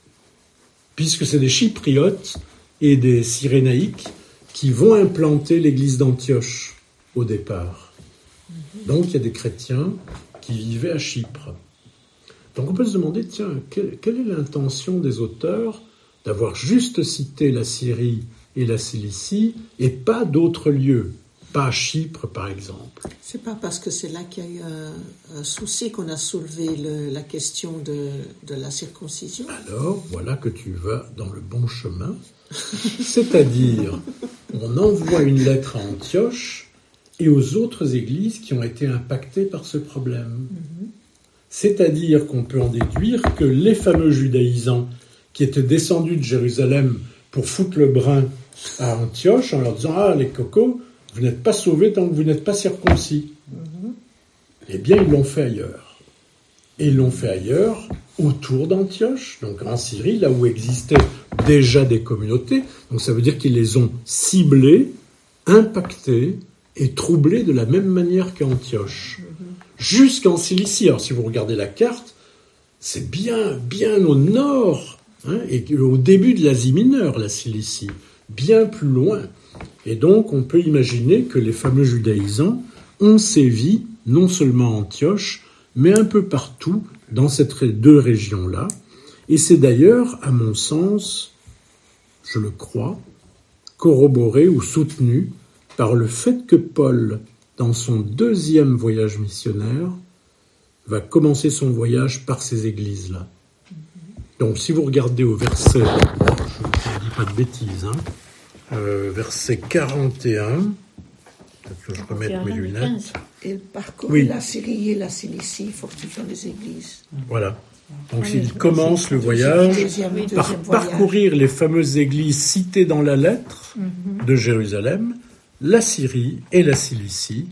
Speaker 2: Puisque c'est des Chypriotes et des Cyrénaïques qui vont implanter l'église d'Antioche au départ. Donc il y a des chrétiens qui vivaient à Chypre. Donc on peut se demander, tiens, quelle, quelle est l'intention des auteurs d'avoir juste cité la Syrie et la Cilicie et pas d'autres lieux ? Pas à Chypre, par exemple.
Speaker 5: C'est pas parce que c'est là qu'il y a eu un, un souci qu'on a soulevé le, la question de, de la circoncision.
Speaker 2: Alors, voilà que tu vas dans le bon chemin. C'est-à-dire, on envoie une lettre à Antioche et aux autres églises qui ont été impactées par ce problème. Mm-hmm. C'est-à-dire qu'on peut en déduire que les fameux judaïsants qui étaient descendus de Jérusalem pour foutre le brin à Antioche en leur disant « Ah, les cocos, vous n'êtes pas sauvés tant que vous n'êtes pas circoncis. Mm-hmm. » Eh bien, ils l'ont fait ailleurs. Et ils l'ont fait ailleurs, autour d'Antioche, donc en Syrie, là où existaient déjà des communautés. Donc ça veut dire qu'ils les ont ciblés, impactés et troublés de la même manière qu'Antioche. Mm-hmm. Jusqu'en Cilicie. Alors si vous regardez la carte, c'est bien, bien au nord, hein, et au début de l'Asie mineure, la Cilicie, bien plus loin. Et donc, on peut imaginer que les fameux judaïsants ont sévi, non seulement à Antioche, mais un peu partout dans ces deux régions-là. Et c'est d'ailleurs, à mon sens, je le crois, corroboré ou soutenu par le fait que Paul, dans son deuxième voyage missionnaire, va commencer son voyage par ces églises-là. Donc, si vous regardez au verset, je ne dis pas de bêtises, hein, Euh, verset quarante et un, peut-être que je remette mes lunettes.
Speaker 5: Il parcourt
Speaker 2: oui.
Speaker 5: la Syrie et la Cilicie, fortifiant les églises.
Speaker 2: Voilà. Donc oui, il commence le voyage deuxième, deuxième par voyage. Parcourir les fameuses églises citées dans la lettre mm-hmm. de Jérusalem, la Syrie et la Cilicie.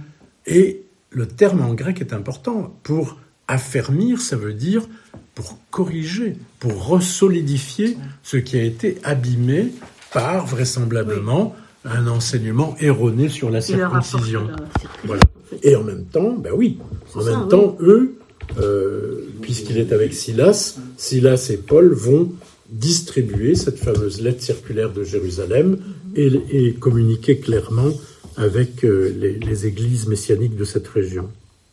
Speaker 2: Et le terme en grec est important. Pour affermir, ça veut dire pour corriger, pour ressolidifier ce qui a été abîmé par, vraisemblablement, oui. un enseignement erroné sur la circoncision. Voilà. Et en même temps, ben oui, en ça, même oui. temps, eux, euh, puisqu'il est avec Silas, Silas et Paul vont distribuer cette fameuse lettre circulaire de Jérusalem mm-hmm. et, et communiquer clairement avec euh, les, les églises messianiques de cette région.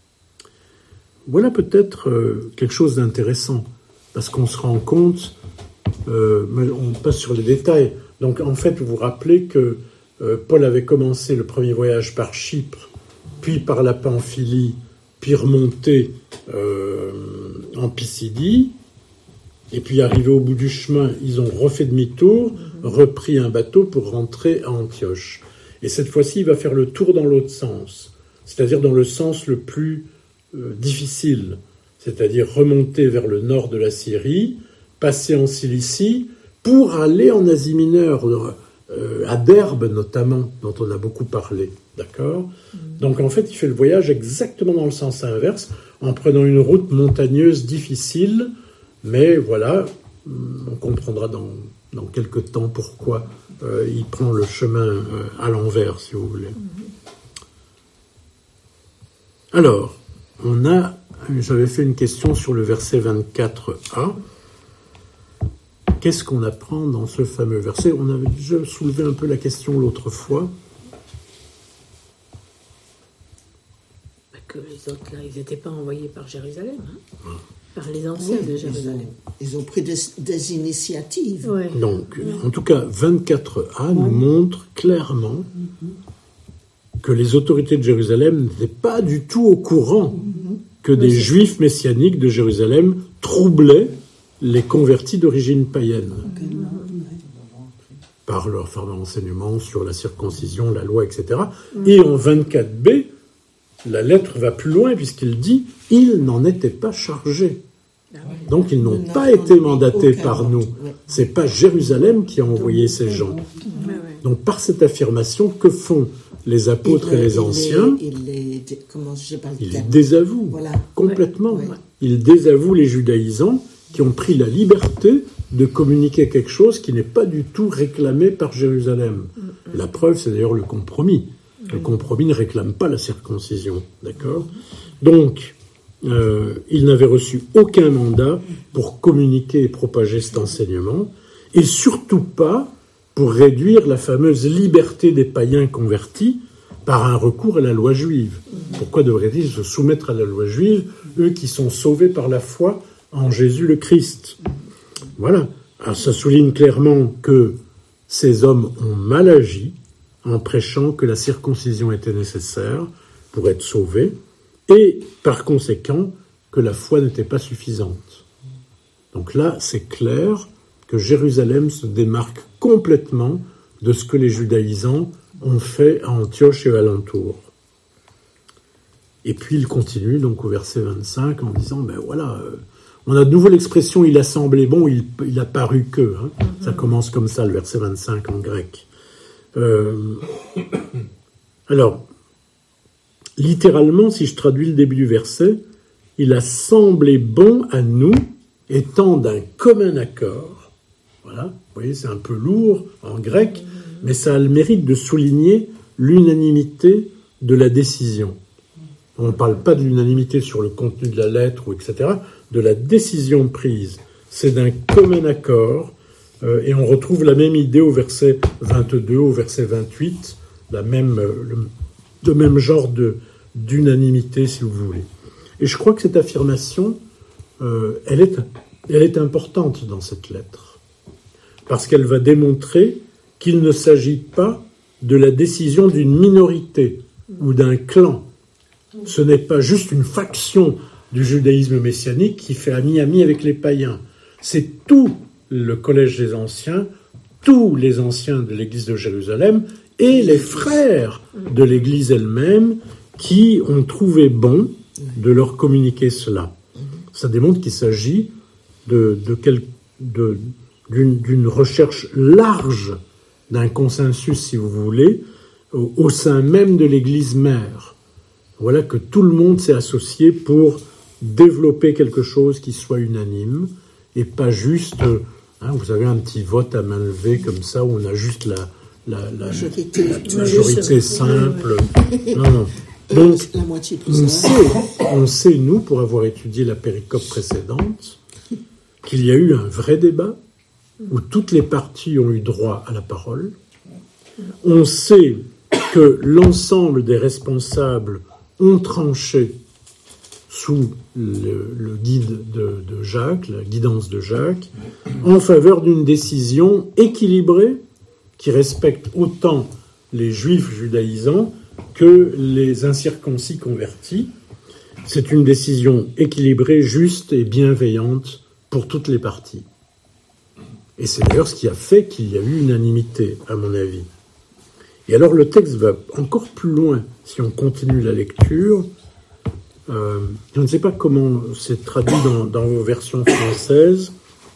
Speaker 2: Voilà peut-être euh, quelque chose d'intéressant, parce qu'on se rend compte, euh, mais on passe sur les détails. Donc, en fait, vous vous rappelez que euh, Paul avait commencé le premier voyage par Chypre, puis par la Pamphylie, puis remonté euh, en Pisidie, et puis arrivé au bout du chemin, ils ont refait demi-tour, repris un bateau pour rentrer à Antioche. Et cette fois-ci, il va faire le tour dans l'autre sens, c'est-à-dire dans le sens le plus euh, difficile, c'est-à-dire remonter vers le nord de la Syrie, passer en Cilicie, pour aller en Asie mineure, euh, à Derbe notamment, dont on a beaucoup parlé, d'accord ? Mmh. Donc en fait, il fait le voyage exactement dans le sens inverse, en prenant une route montagneuse difficile, mais voilà, on comprendra dans, dans quelques temps pourquoi euh, il prend le chemin euh, à l'envers, si vous voulez. Mmh. Alors, on a, j'avais fait une question sur le verset vingt-quatre a, qu'est-ce qu'on apprend dans ce fameux verset? On avait déjà soulevé un peu la question l'autre fois.
Speaker 6: Que les autres, là, ils n'étaient pas envoyés par Jérusalem, hein, par les anciens
Speaker 5: Oui,
Speaker 6: de
Speaker 5: ils,
Speaker 6: Jérusalem.
Speaker 5: ont, ils ont pris des, des initiatives.
Speaker 6: Ouais.
Speaker 2: Donc, en tout cas, vingt-quatre a nous montre clairement que les autorités de Jérusalem n'étaient pas du tout au courant que des Juifs messianiques de Jérusalem troublaient les convertis d'origine païenne par leur fameux enseignement sur la circoncision, la loi, et cetera. Et en vingt-quatre b, la lettre va plus loin puisqu'il dit « ils n'en étaient pas chargés ». Donc ils n'ont
Speaker 5: Nous
Speaker 2: pas
Speaker 5: n'avons
Speaker 2: été mandatés
Speaker 5: aucun
Speaker 2: par
Speaker 5: ordre,
Speaker 2: nous.
Speaker 5: ouais.
Speaker 2: C'est pas Jérusalem qui a envoyé ces gens.
Speaker 6: Ouais, ouais.
Speaker 2: Donc par cette affirmation, que font les apôtres
Speaker 5: Il
Speaker 2: et les
Speaker 5: il
Speaker 2: anciens?
Speaker 5: Il les, comment, je sais pas le
Speaker 2: Ils les
Speaker 5: terme.
Speaker 2: désavouent
Speaker 5: Voilà.
Speaker 2: complètement.
Speaker 5: Ouais, ouais.
Speaker 2: Ils désavouent les judaïsants qui ont pris la liberté de communiquer quelque chose qui n'est pas du tout réclamé par Jérusalem. La preuve, c'est d'ailleurs le compromis. Le compromis ne réclame pas la circoncision, d'accord? Donc, euh, ils n'avaient reçu aucun mandat pour communiquer et propager cet enseignement, et surtout pas pour réduire la fameuse liberté des païens convertis par un recours à la loi juive. Pourquoi devraient-ils se soumettre à la loi juive, eux qui sont sauvés par la foi en Jésus le Christ? Voilà. Alors, ça souligne clairement que ces hommes ont mal agi en prêchant que la circoncision était nécessaire pour être sauvé, et par conséquent que la foi n'était pas suffisante. Donc là, c'est clair que Jérusalem se démarque complètement de ce que les judaïsants ont fait à Antioche et alentours. Et puis il continue donc au verset vingt-cinq en disant, ben voilà, euh, on a de nouveau l'expression « il a semblé bon, il, il a paru que hein. ». Ça commence comme ça, le verset vingt-cinq en grec. Euh, alors, littéralement, si je traduis le début du verset, il a semblé bon à nous, étant d'un commun accord. Voilà, vous voyez, c'est un peu lourd en grec, mais ça a le mérite de souligner l'unanimité de la décision. On ne parle pas de l'unanimité sur le contenu de la lettre, ou et cetera, de la décision prise. C'est d'un commun accord. Euh, et on retrouve la même idée au verset vingt-deux, au verset vingt-huit, la même, euh, le, le même genre de, d'unanimité, si vous voulez. Et je crois que cette affirmation, euh, elle est, elle est importante dans cette lettre, parce qu'elle va démontrer qu'il ne s'agit pas de la décision d'une minorité ou d'un clan. Ce n'est pas juste une faction du judaïsme messianique qui fait ami-ami avec les païens. C'est tout le collège des anciens, tous les anciens de l'église de Jérusalem et les frères de l'église elle-même qui ont trouvé bon de leur communiquer cela. Ça démontre qu'il s'agit de, de, quel, de, d'une, d'une recherche large d'un consensus, si vous voulez, au, au sein même de l'église mère. Voilà que tout le monde s'est associé pour développer quelque chose qui soit unanime et pas juste... Hein, vous avez un petit vote à main levée comme ça où on a juste la, la, la
Speaker 5: majorité,
Speaker 2: la majorité simple. Non, non. Donc,
Speaker 5: la moitié plus
Speaker 2: on sait, on sait, nous, pour avoir étudié la péricope précédente, qu'il y a eu un vrai débat où toutes les parties ont eu droit à la parole. On sait que l'ensemble des responsables ont tranché sous le, le guide de, de Jacques, la guidance de Jacques, en faveur d'une décision équilibrée qui respecte autant les juifs judaïsants que les incirconcis convertis. C'est une décision équilibrée, juste et bienveillante pour toutes les parties. Et c'est d'ailleurs ce qui a fait qu'il y a eu unanimité, à mon avis. Et alors le texte va encore plus loin, si on continue la lecture. Euh, je ne sais pas comment c'est traduit dans, dans vos versions françaises,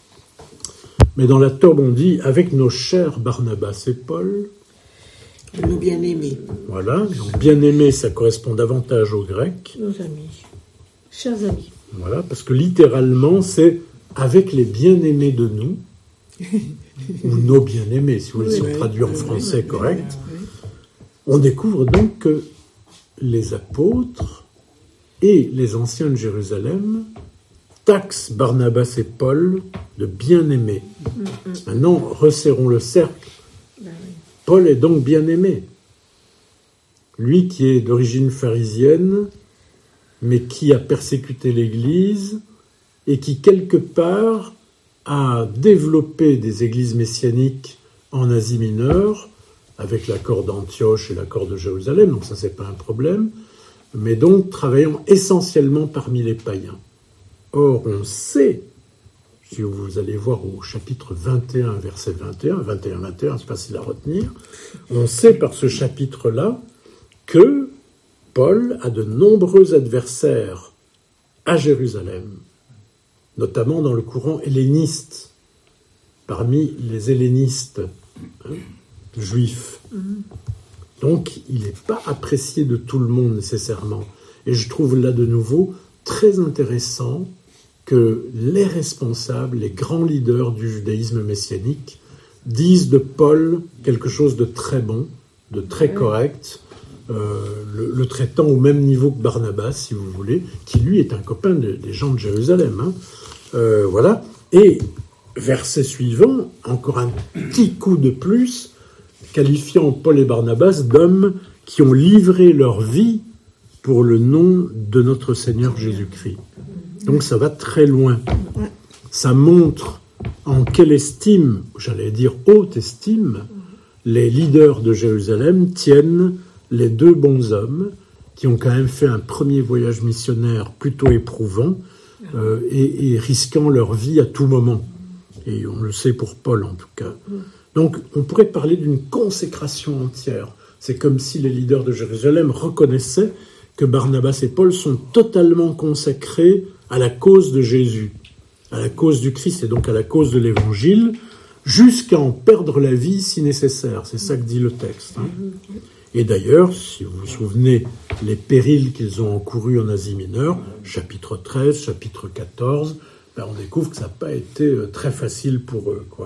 Speaker 2: mais dans la Torah on dit « avec nos chers Barnabas et Paul ».
Speaker 5: Nos bien-aimés.
Speaker 2: Voilà, donc bien-aimés, ça correspond davantage au grec.
Speaker 6: Nos amis, chers amis.
Speaker 2: Voilà, parce que littéralement, c'est « avec les bien-aimés de nous », ou « nos bien-aimés », si vous voulez, si on traduit en français correct. On découvre donc que les apôtres et les anciens de Jérusalem taxent Barnabas et Paul de bien-aimé.
Speaker 6: Mm, mm.
Speaker 2: Maintenant, resserrons le cercle.
Speaker 6: Ben oui.
Speaker 2: Paul est donc bien-aimé. Lui qui est d'origine pharisienne, mais qui a persécuté l'Église et qui, quelque part, a développé des églises messianiques en Asie mineure, avec l'accord d'Antioche et l'accord de Jérusalem, donc ça, c'est pas un problème, mais donc travaillant essentiellement parmi les païens. Or, on sait, si vous allez voir au chapitre vingt et un, verset vingt et un, vingt et un, vingt et un, c'est facile à retenir, on sait par ce chapitre-là que Paul a de nombreux adversaires à Jérusalem, notamment dans le courant helléniste, parmi les hellénistes hein, juifs. Mm-hmm. Donc, il n'est pas apprécié de tout le monde nécessairement. Et je trouve là de nouveau très intéressant que les responsables, les grands leaders du judaïsme messianique disent de Paul quelque chose de très bon, de très correct, euh, le, le traitant au même niveau que Barnabas, si vous voulez, qui lui est un copain de, des gens de Jérusalem. Hein. Euh, voilà. Et verset suivant, encore un petit coup de plus, qualifiant Paul et Barnabas d'hommes qui ont livré leur vie pour le nom de notre Seigneur Jésus-Christ. Donc ça va très loin. Ça montre en quelle estime, j'allais dire haute estime, les leaders de Jérusalem tiennent les deux bons hommes qui ont quand même fait un premier voyage missionnaire plutôt éprouvant euh, et, et risquant leur vie à tout moment. Et on le sait pour Paul en tout cas. Donc on pourrait parler d'une consécration entière. C'est comme si les leaders de Jérusalem reconnaissaient que Barnabas et Paul sont totalement consacrés à la cause de Jésus, à la cause du Christ et donc à la cause de l'Évangile, jusqu'à en perdre la vie si nécessaire. C'est ça que dit le texte. Hein. Et d'ailleurs, si vous vous souvenez, les périls qu'ils ont encourus en Asie mineure, chapitre treize, chapitre quatorze, ben on découvre que ça n'a pas été très facile pour eux. Quoi.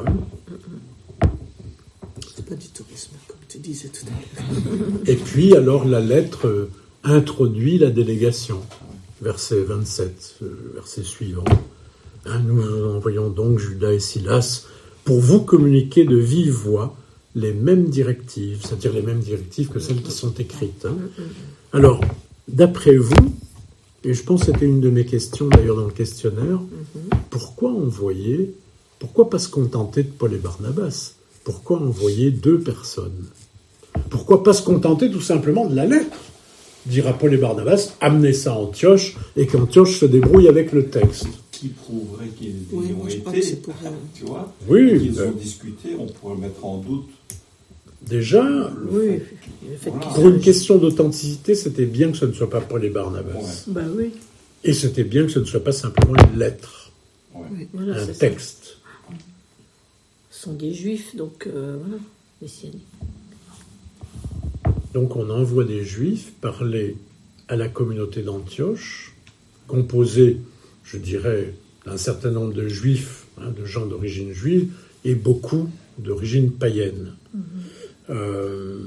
Speaker 5: C'est pas du tourisme, comme tu disais tout à l'heure.
Speaker 2: Et puis, alors, la lettre introduit la délégation. Verset vingt-sept, verset suivant. Hein, nous envoyons donc Judas et Silas pour vous communiquer de vive voix les mêmes directives, c'est-à-dire les mêmes directives que celles qui sont écrites. Hein. Alors, d'après vous, et je pense que c'était une de mes questions d'ailleurs dans le questionnaire, pourquoi envoyer, pourquoi pas se contenter de Paul et Barnabas ? Pourquoi envoyer deux personnes ? Pourquoi pas se contenter tout simplement de la lettre ? Dire à Paul et Barnabas, amenez ça à Antioche, et qu'Antioche se débrouille avec le texte.
Speaker 3: Qui prouverait qu'ils
Speaker 5: Oui,
Speaker 3: y ont
Speaker 5: moi, je crois
Speaker 3: été,
Speaker 5: que c'est pour eux.
Speaker 3: tu vois,
Speaker 2: Oui,
Speaker 3: qu'ils
Speaker 2: euh,
Speaker 3: ont discuté, on pourrait mettre en doute
Speaker 2: déjà,
Speaker 3: le
Speaker 6: Oui,
Speaker 3: fait.
Speaker 6: le fait
Speaker 3: Voilà.
Speaker 6: qu'ils
Speaker 2: pour une question d'authenticité, c'était bien que ce ne soit pas Paul et Barnabas.
Speaker 3: Ouais.
Speaker 6: Bah oui,
Speaker 2: Et c'était bien que ce ne soit pas simplement une lettre,
Speaker 3: Ouais.
Speaker 6: voilà,
Speaker 2: un
Speaker 6: c'est ça.
Speaker 2: texte.
Speaker 6: Ce sont des juifs, donc euh, voilà, messianiques.
Speaker 2: Donc on envoie des Juifs parler à la communauté d'Antioche, composée, je dirais, d'un certain nombre de Juifs, hein, de gens d'origine juive, et beaucoup d'origine païenne. Mm-hmm. Euh,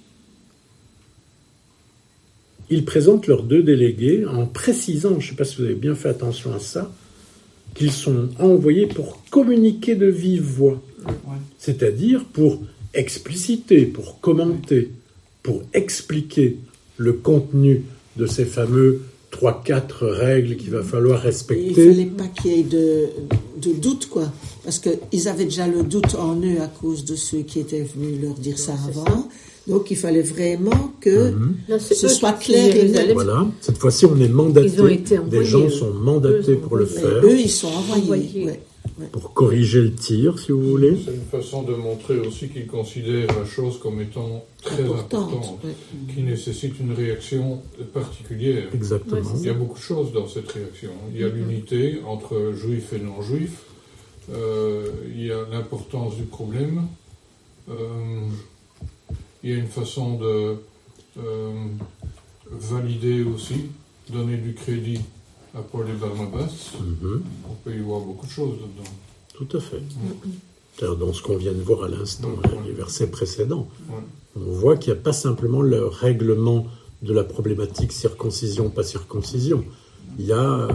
Speaker 2: ils présentent leurs deux délégués en précisant, je ne sais pas si vous avez bien fait attention à ça, qu'ils sont envoyés pour communiquer de vive voix,
Speaker 3: Ouais.
Speaker 2: c'est-à-dire pour expliciter, pour commenter, pour expliquer le contenu de ces fameux trois quatre règles qu'il va falloir
Speaker 5: Et
Speaker 2: respecter.
Speaker 5: il ne fallait pas qu'il y ait de, de doute, quoi. Parce qu'ils avaient déjà le doute en eux à cause de ceux qui étaient venus leur dire ça
Speaker 6: C'est
Speaker 5: avant.
Speaker 6: ça.
Speaker 5: Donc il fallait vraiment que
Speaker 2: Mhm.
Speaker 6: Là, c'est
Speaker 5: ce
Speaker 6: eux
Speaker 5: soit
Speaker 6: qui-
Speaker 5: clair et
Speaker 6: Jérusalem.
Speaker 5: net.
Speaker 2: Voilà, cette fois-ci on est mandaté,
Speaker 6: Ils ont été
Speaker 2: des
Speaker 6: envoyés,
Speaker 2: gens
Speaker 6: eux.
Speaker 2: sont mandatés
Speaker 6: Eux sont
Speaker 2: pour le
Speaker 6: envoyés.
Speaker 2: faire,
Speaker 5: eux, ils sont envoyés.
Speaker 6: Envoyés.
Speaker 5: Ouais.
Speaker 2: pour corriger le tir, si vous voulez.
Speaker 4: C'est une façon de montrer aussi qu'ils considèrent la chose comme étant très
Speaker 5: Importante.
Speaker 4: importante,
Speaker 5: Ouais.
Speaker 4: qui nécessite une réaction particulière.
Speaker 2: Exactement.
Speaker 6: Ouais,
Speaker 4: Il y a beaucoup de choses dans cette réaction. Il y a l'unité entre juifs et non-juifs. Euh, il y a l'importance du problème. Euh, il y a une façon de euh, valider aussi, donner du crédit à Paul et Barnabas.
Speaker 2: Mhm.
Speaker 4: On peut y voir beaucoup de choses dedans.
Speaker 2: Tout à fait. C'est-à-dire dans ce qu'on vient de voir à l'instant,
Speaker 4: Ouais.
Speaker 2: hein, les versets précédents.
Speaker 4: Ouais.
Speaker 2: On voit qu'il n'y a pas simplement le règlement de la problématique circoncision, pas circoncision. Il y a euh,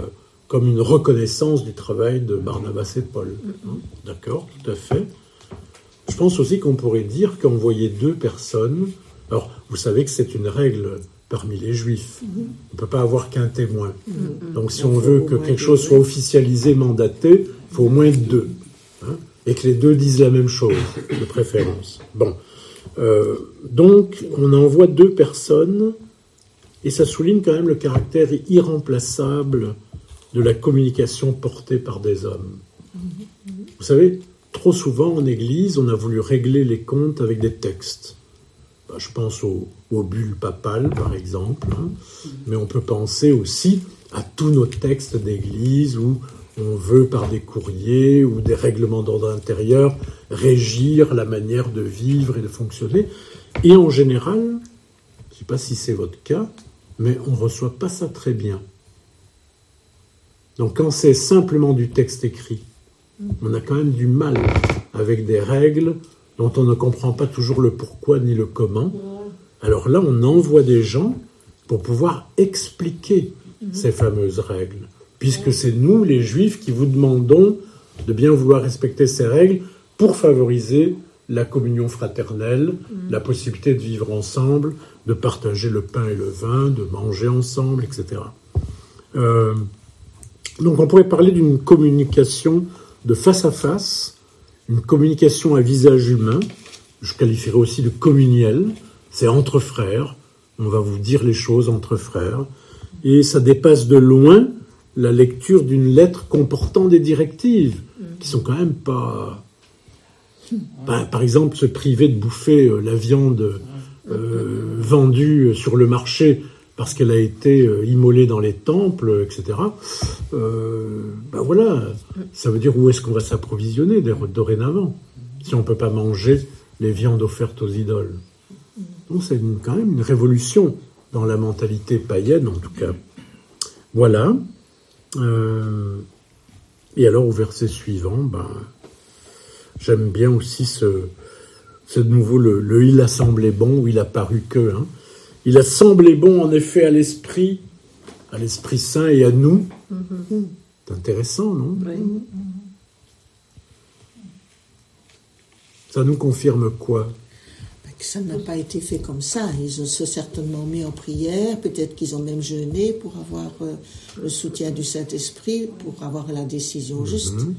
Speaker 2: comme une reconnaissance du travail de Barnabas et Paul. Hein, d'accord, tout à fait. Je pense aussi qu'on pourrait dire qu'envoyer deux personnes... Alors, vous savez que c'est une règle parmi les Juifs. On ne peut pas avoir qu'un témoin. Donc, si on veut que quelque chose soit officialisé, mandaté, il faut au moins deux. Hein, et que les deux disent la même chose, de préférence. Bon. Euh, donc, on envoie deux personnes, et ça souligne quand même le caractère irremplaçable de la communication portée par des hommes. Vous savez, trop souvent en Église, on a voulu régler les comptes avec des textes. Ben, je pense aux, aux bulles papales, par exemple, hein, mais on peut penser aussi à tous nos textes d'Église où on veut, par des courriers ou des règlements d'ordre intérieur, régir la manière de vivre et de fonctionner. Et en général, je ne sais pas si c'est votre cas, mais on ne reçoit pas ça très bien. Donc quand c'est simplement du texte écrit, on a quand même du mal avec des règles dont on ne comprend pas toujours le pourquoi ni le comment. Alors là, on envoie des gens pour pouvoir expliquer ces fameuses règles, puisque c'est nous, les Juifs, qui vous demandons de bien vouloir respecter ces règles pour favoriser la communion fraternelle, la possibilité de vivre ensemble, de partager le pain et le vin, de manger ensemble, et cetera. Euh, donc on pourrait parler d'une communication de face à face, une communication à visage humain, je qualifierais aussi de communielle, c'est entre frères, on va vous dire les choses entre frères, et ça dépasse de loin la lecture d'une lettre comportant des directives, qui sont quand même pas... Ben, par exemple, se priver de bouffer euh, la viande euh, vendue sur le marché parce qu'elle a été euh, immolée dans les temples, et cetera. Euh, ben voilà, ça veut dire où est-ce qu'on va s'approvisionner dorénavant, si on ne peut pas manger les viandes offertes aux idoles. Donc c'est une, quand même une révolution dans la mentalité païenne, en tout cas. Voilà. Euh, et alors, au verset suivant, ben, j'aime bien aussi ce, ce nouveau, le, le « il a semblé bon » où il a paru que. Hein. Il a semblé bon, en effet, à l'Esprit, à l'Esprit Saint et à nous. Mm-hmm. C'est intéressant, non? Oui. Ça nous confirme quoi?
Speaker 5: Que ça n'a pas été fait comme ça. Ils ont se certainement mis en prière, peut-être qu'ils ont même jeûné pour avoir euh, le soutien du Saint-Esprit, pour avoir la décision juste. Mm-hmm.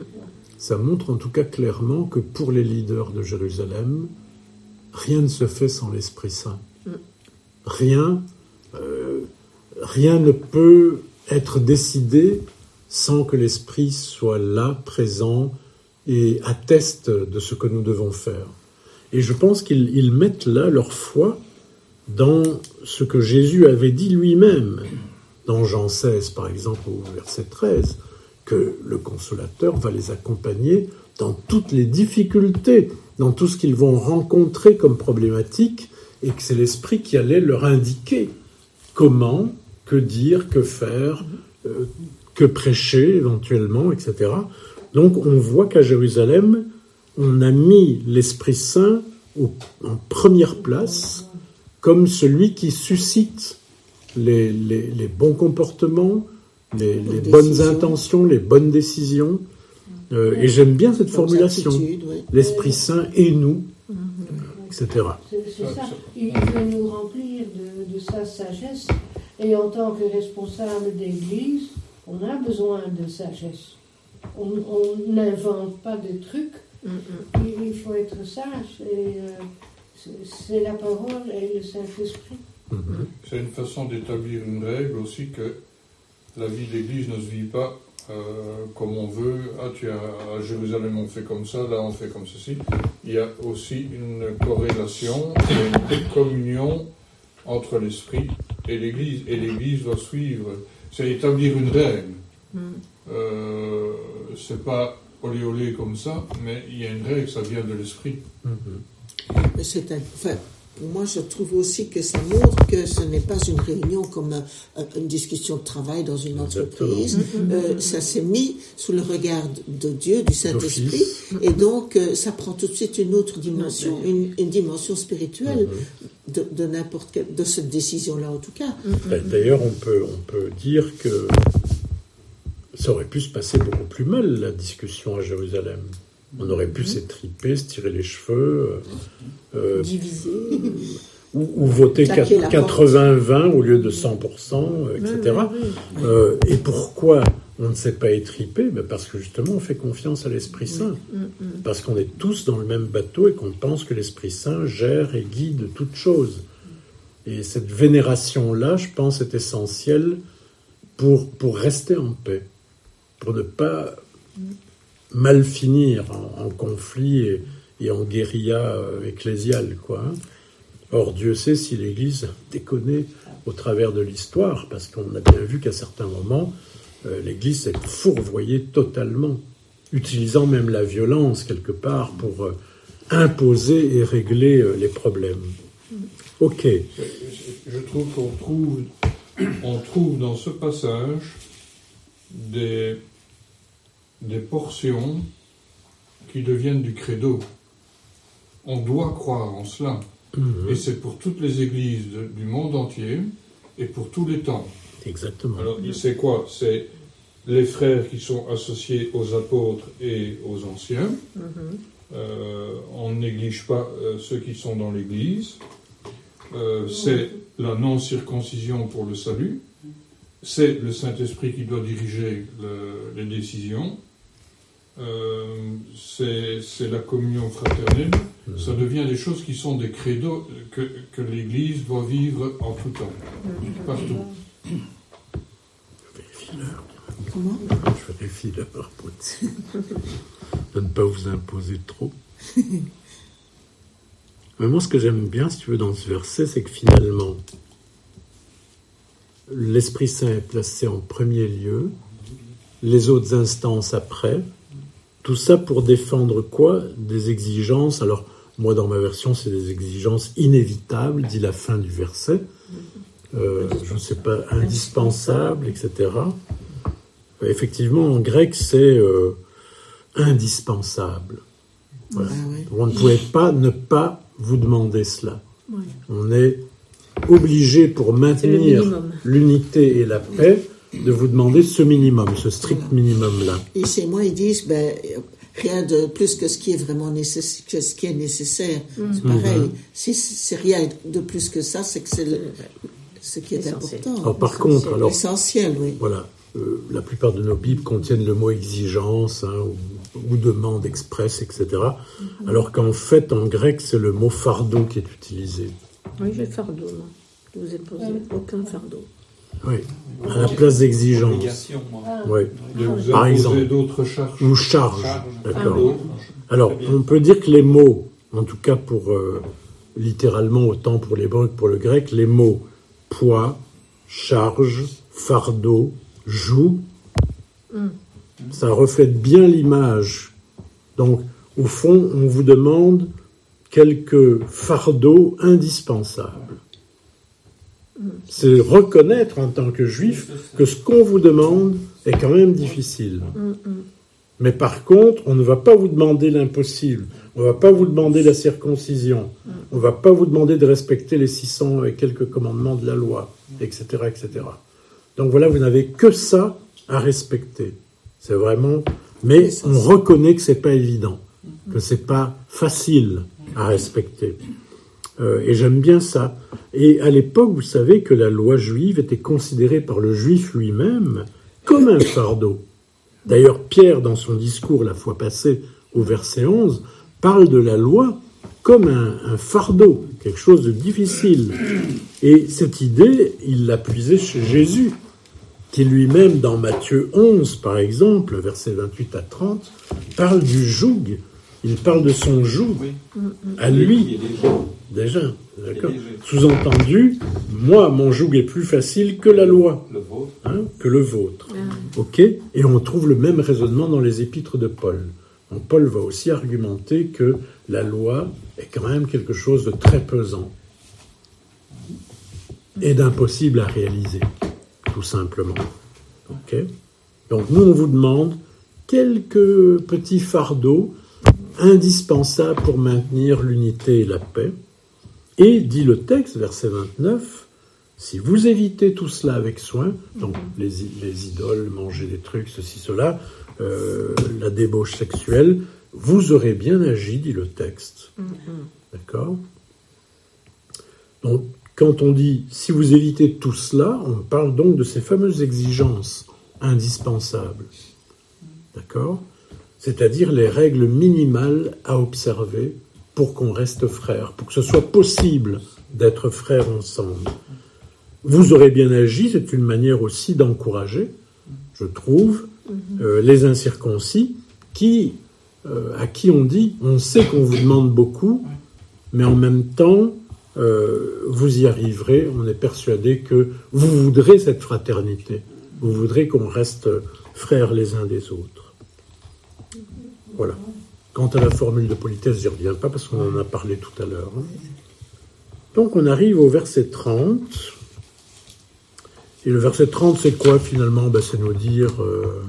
Speaker 2: Ça montre en tout cas clairement que pour les leaders de Jérusalem, rien ne se fait sans l'Esprit Saint. Mm. Rien, euh, rien ne peut être décidé sans que l'Esprit soit là, présent, et atteste de ce que nous devons faire. Et je pense qu'ils ils mettent là leur foi dans ce que Jésus avait dit lui-même, dans Jean seize, par exemple, au verset treize, que le Consolateur va les accompagner dans toutes les difficultés, dans tout ce qu'ils vont rencontrer comme problématique, et que c'est l'Esprit qui allait leur indiquer comment, que dire, que faire, euh, que prêcher éventuellement, et cetera. Donc on voit qu'à Jérusalem, on a mis l'Esprit Saint au, en première place comme celui qui suscite les, les, les bons comportements, les, les bonnes intentions, les bonnes décisions. Euh, et j'aime bien cette formulation. Oui. L'Esprit Saint et nous, mm-hmm. et cetera.
Speaker 1: C'est, c'est ça. Il veut nous remplir de, de sa sagesse. Et en tant que responsable d'Église, on a besoin de sagesse. On, on n'invente pas de trucs. Mm-hmm. Il faut être sage. Et, euh, c'est, c'est la parole et le Saint-Esprit.
Speaker 4: Mm-hmm. C'est une façon d'établir une règle aussi que la vie d'Église ne se vit pas euh, comme on veut. Ah, tu as, à Jérusalem on fait comme ça, là on fait comme ceci. Il y a aussi une corrélation, une communion entre l'Esprit et l'Église. Et l'Église doit suivre. C'est établir une règle. Mm. Euh, c'est pas olé olé comme ça, mais il y a une règle, ça vient de l'Esprit.
Speaker 5: Mm-hmm. Mais c'est un, enfin, moi, je trouve aussi que ça montre que ce n'est pas une réunion comme un, une discussion de travail dans une entreprise. Mm-hmm. Euh, ça s'est mis sous le regard de Dieu, du Saint-Esprit, et donc euh, ça prend tout de suite une autre dimension, une, une dimension spirituelle mm-hmm. de, de n'importe quelle, de cette décision-là en tout cas.
Speaker 2: Mm-hmm. D'ailleurs, on peut, on peut dire que ça aurait pu se passer beaucoup plus mal, la discussion à Jérusalem. On aurait pu s'étriper, se tirer les cheveux, euh,
Speaker 6: diviser,
Speaker 2: ou, ou voter quatre-vingts vingt au lieu de cent pour cent, et cetera.
Speaker 6: Oui, oui, oui.
Speaker 2: Euh, et pourquoi on ne s'est pas étripé? Ben parce que justement, on fait confiance à l'Esprit Saint.
Speaker 6: Mm, mm.
Speaker 2: Parce qu'on est tous dans le même bateau et qu'on pense que l'Esprit Saint gère et guide toutes choses. Et cette vénération-là, je pense, est essentielle pour, pour rester en paix, pour ne pas mal finir en, en conflit et, et en guérilla euh, ecclésiale, quoi. Hein. Or, Dieu sait si l'Église déconne au travers de l'histoire, parce qu'on a bien vu qu'à certains moments, euh, l'Église s'est fourvoyée totalement, utilisant même la violence, quelque part, pour euh, imposer et régler euh, les problèmes. Ok.
Speaker 4: Je trouve qu'on trouve, on trouve dans ce passage des, des portions qui deviennent du credo. On doit croire en cela. Mmh. Et c'est pour toutes les églises de, du monde entier et pour tous les temps.
Speaker 2: Exactement.
Speaker 4: Alors, c'est quoi? C'est les frères qui sont associés aux apôtres et aux anciens. Mmh. Euh, on ne néglige pas euh, ceux qui sont dans l'église. Euh, c'est la non-circoncision pour le salut, c'est le Saint-Esprit qui doit diriger le, les décisions, euh, c'est, c'est la communion fraternelle, mmh. Ça devient des choses qui sont des credos que, que l'Église doit vivre en tout temps, mmh. partout.
Speaker 2: Je vérifie l'heure.
Speaker 5: Comment?
Speaker 2: Je vérifie l'heure pour de ne pas vous imposer trop. Mais moi, ce que j'aime bien, si tu veux, dans ce verset, c'est que finalement, l'Esprit Saint est placé en premier lieu, les autres instances après, tout ça pour défendre quoi? Des exigences. Alors, moi, dans ma version, c'est des exigences inévitables, dit la fin du verset, euh, je ne sais pas, indispensables, et cetera. Effectivement, en grec, c'est euh, indispensable. Voilà. Ah oui. On ne pouvait pas ne pas vous demander cela. Oui. On est obligé, pour maintenir l'unité et la paix, de vous demander ce minimum, ce strict voilà. minimum-là.
Speaker 5: Et chez moi, ils disent, ben, rien de plus que ce qui est vraiment nécessaire, que ce qui est nécessaire. Mmh. C'est pareil. Mmh. Si c'est rien de plus que ça, c'est que c'est le, ce qui est essentiel. Important.
Speaker 2: Alors, par contre, alors,
Speaker 5: essentiel, oui.
Speaker 2: Voilà. Euh, la plupart de nos Bibles contiennent le mot exigence, hein, ou, ou demande expresse, et cetera. Mm-hmm. Alors qu'en fait, en grec, c'est le mot fardeau qui est utilisé.
Speaker 6: Oui, j'ai fardeau, moi. Je vous ai posé ah. aucun fardeau.
Speaker 2: Oui, à la place d'exigence.
Speaker 6: Ah.
Speaker 2: Oui.
Speaker 4: Vous
Speaker 2: Par exemple.
Speaker 4: D'autres charges.
Speaker 2: Ou charges. Charge. D'accord. Ah. Alors, on peut dire que les mots, en tout cas pour euh, littéralement autant pour l'hébreu que pour le grec, les mots poids, charge, fardeau, joug, mm. ça reflète bien l'image. Donc, au fond, on vous demande quelques fardeaux indispensables. Mm. C'est reconnaître en tant que juif que ce qu'on vous demande est quand même difficile. Mm. Mais par contre, on ne va pas vous demander l'impossible. On ne va pas vous demander la circoncision. Mm. On ne va pas vous demander de respecter les six cents et quelques commandements de la loi, et cetera, et cetera. Donc voilà, vous n'avez que ça à respecter. C'est vraiment... Mais on reconnaît que c'est pas évident, que c'est pas facile à respecter. Euh, et j'aime bien ça. Et à l'époque, vous savez que la loi juive était considérée par le juif lui-même comme un fardeau. D'ailleurs, Pierre, dans son discours la fois passée, au verset onze, parle de la loi comme un, un fardeau, quelque chose de difficile. Et cette idée, il l'a puisée chez Jésus, qui lui-même, dans Matthieu onze, par exemple, versets vingt-huit à trente, parle du joug. Il parle de son joug, oui. à lui, déjà, d'accord. Sous-entendu, moi, mon joug est plus facile que la loi, le vôtre. Hein, que le vôtre. Ah. Ok. Et on trouve le même raisonnement dans les épîtres de Paul. Donc, Paul va aussi argumenter que la loi est quand même quelque chose de très pesant et d'impossible à réaliser, tout simplement. Ok. Donc, nous, on vous demande quelques petits fardeaux indispensables pour maintenir l'unité et la paix. Et, dit le texte, verset vingt-neuf, Si vous évitez tout cela avec soin, donc les, les idoles, manger des trucs, ceci, cela, euh, la débauche sexuelle, vous aurez bien agi, dit le texte. Mm-hmm. D'accord ? Donc, quand on dit « si vous évitez tout cela », on parle donc de ces fameuses exigences indispensables. D'accord ? C'est-à-dire les règles minimales à observer pour qu'on reste frères, pour que ce soit possible d'être frères ensemble. Vous aurez bien agi, c'est une manière aussi d'encourager, je trouve, euh, les incirconcis qui, euh, à qui on dit, on sait qu'on vous demande beaucoup, mais en même temps, euh, vous y arriverez, on est persuadé que vous voudrez cette fraternité, vous voudrez qu'on reste frères les uns des autres. Voilà. Quant à la formule de politesse, je n'y reviens pas parce qu'on en a parlé tout à l'heure. Hein. Donc on arrive au verset trente. Et le verset trente, c'est quoi finalement ? Ben, c'est nous dire, euh,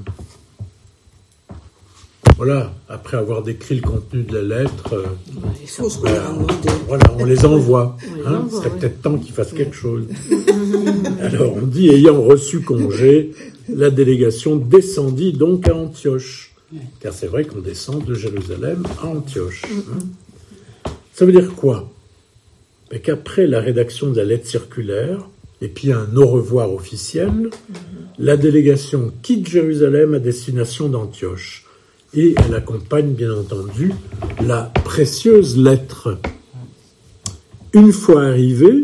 Speaker 2: voilà, après avoir décrit le contenu de la lettre, euh,
Speaker 5: il faut se
Speaker 2: ben, voilà, on les envoie. Hein, il serait peut-être temps qu'ils fassent quelque chose. Alors on dit, ayant reçu congé, la délégation descendit donc à Antioche. Car c'est vrai qu'on descend de Jérusalem à Antioche. Hein. Ça veut dire quoi ? Ben, qu'après la rédaction de la lettre circulaire, et puis un au revoir officiel, mm-hmm. la délégation quitte Jérusalem à destination d'Antioche. Et elle accompagne, bien entendu, la précieuse lettre. Une fois arrivée,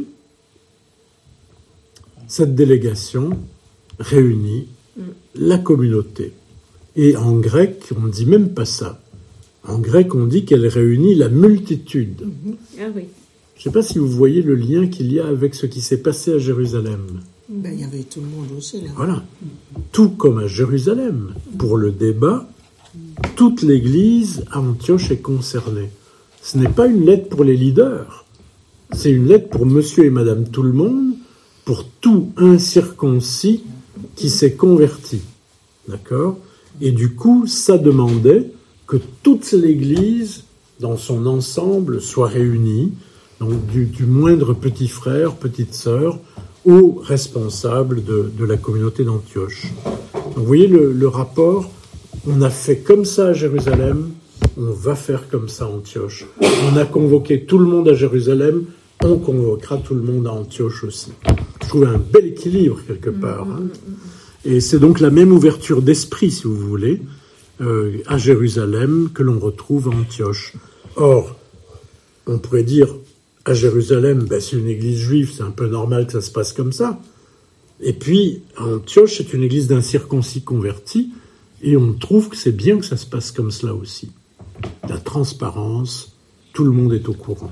Speaker 2: cette délégation réunit mm. la communauté. Et en grec, on ne dit même pas ça. En grec, on dit qu'elle réunit la multitude.
Speaker 6: Mm-hmm. Ah oui.
Speaker 2: Je ne sais pas si vous voyez le lien qu'il y a avec ce qui s'est passé à Jérusalem.
Speaker 5: Ben, il y avait tout le monde aussi là.
Speaker 2: Voilà. Tout comme à Jérusalem. Pour le débat, toute l'Église à Antioche est concernée. Ce n'est pas une lettre pour les leaders. C'est une lettre pour monsieur et madame tout le monde, pour tout incirconcis qui s'est converti. D'accord ? Et du coup, ça demandait que toute l'Église, dans son ensemble, soit réunie. Donc du, du moindre petit frère, petite sœur, aux responsables de, de la communauté d'Antioche. Donc vous voyez le, le rapport, on a fait comme ça à Jérusalem, on va faire comme ça à Antioche. On a convoqué tout le monde à Jérusalem, on convoquera tout le monde à Antioche aussi. Je trouve un bel équilibre quelque part. Hein. Et c'est donc la même ouverture d'esprit, si vous voulez, euh, à Jérusalem que l'on retrouve à Antioche. Or, on pourrait dire, à Jérusalem, ben, c'est une église juive, c'est un peu normal que ça se passe comme ça. Et puis, à Antioche, c'est une église d'incirconcis convertis, et on trouve que c'est bien que ça se passe comme cela aussi. La transparence, tout le monde est au courant.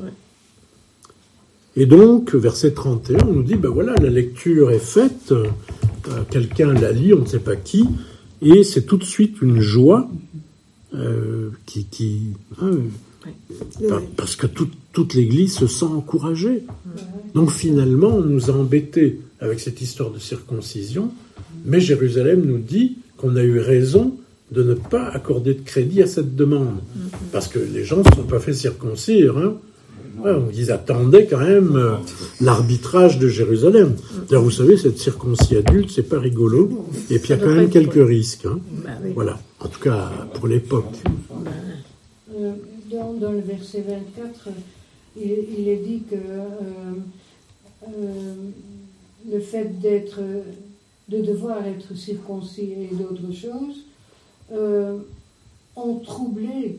Speaker 2: Et donc, verset trente et un, on nous dit, ben voilà, la lecture est faite, euh, quelqu'un la lit, on ne sait pas qui, et c'est tout de suite une joie euh, qui... qui hein, oui. Parce que tout, toute l'Église se sent encouragée. Donc finalement, on nous a embêtés avec cette histoire de circoncision, mais Jérusalem nous dit qu'on a eu raison de ne pas accorder de crédit à cette demande. Parce que les gens ne se sont pas fait circoncire. Hein. Ouais, ils attendaient quand même euh, l'arbitrage de Jérusalem. D'ailleurs, vous savez, cette circoncis adulte, c'est pas rigolo. Et puis il y a quand même quelques risques. Hein. Voilà, en tout cas pour l'époque.
Speaker 1: Euh, Dans, dans le verset vingt-quatre, il, il est dit que euh, euh, le fait d'être, de devoir être circoncis et d'autres choses euh, ont troublé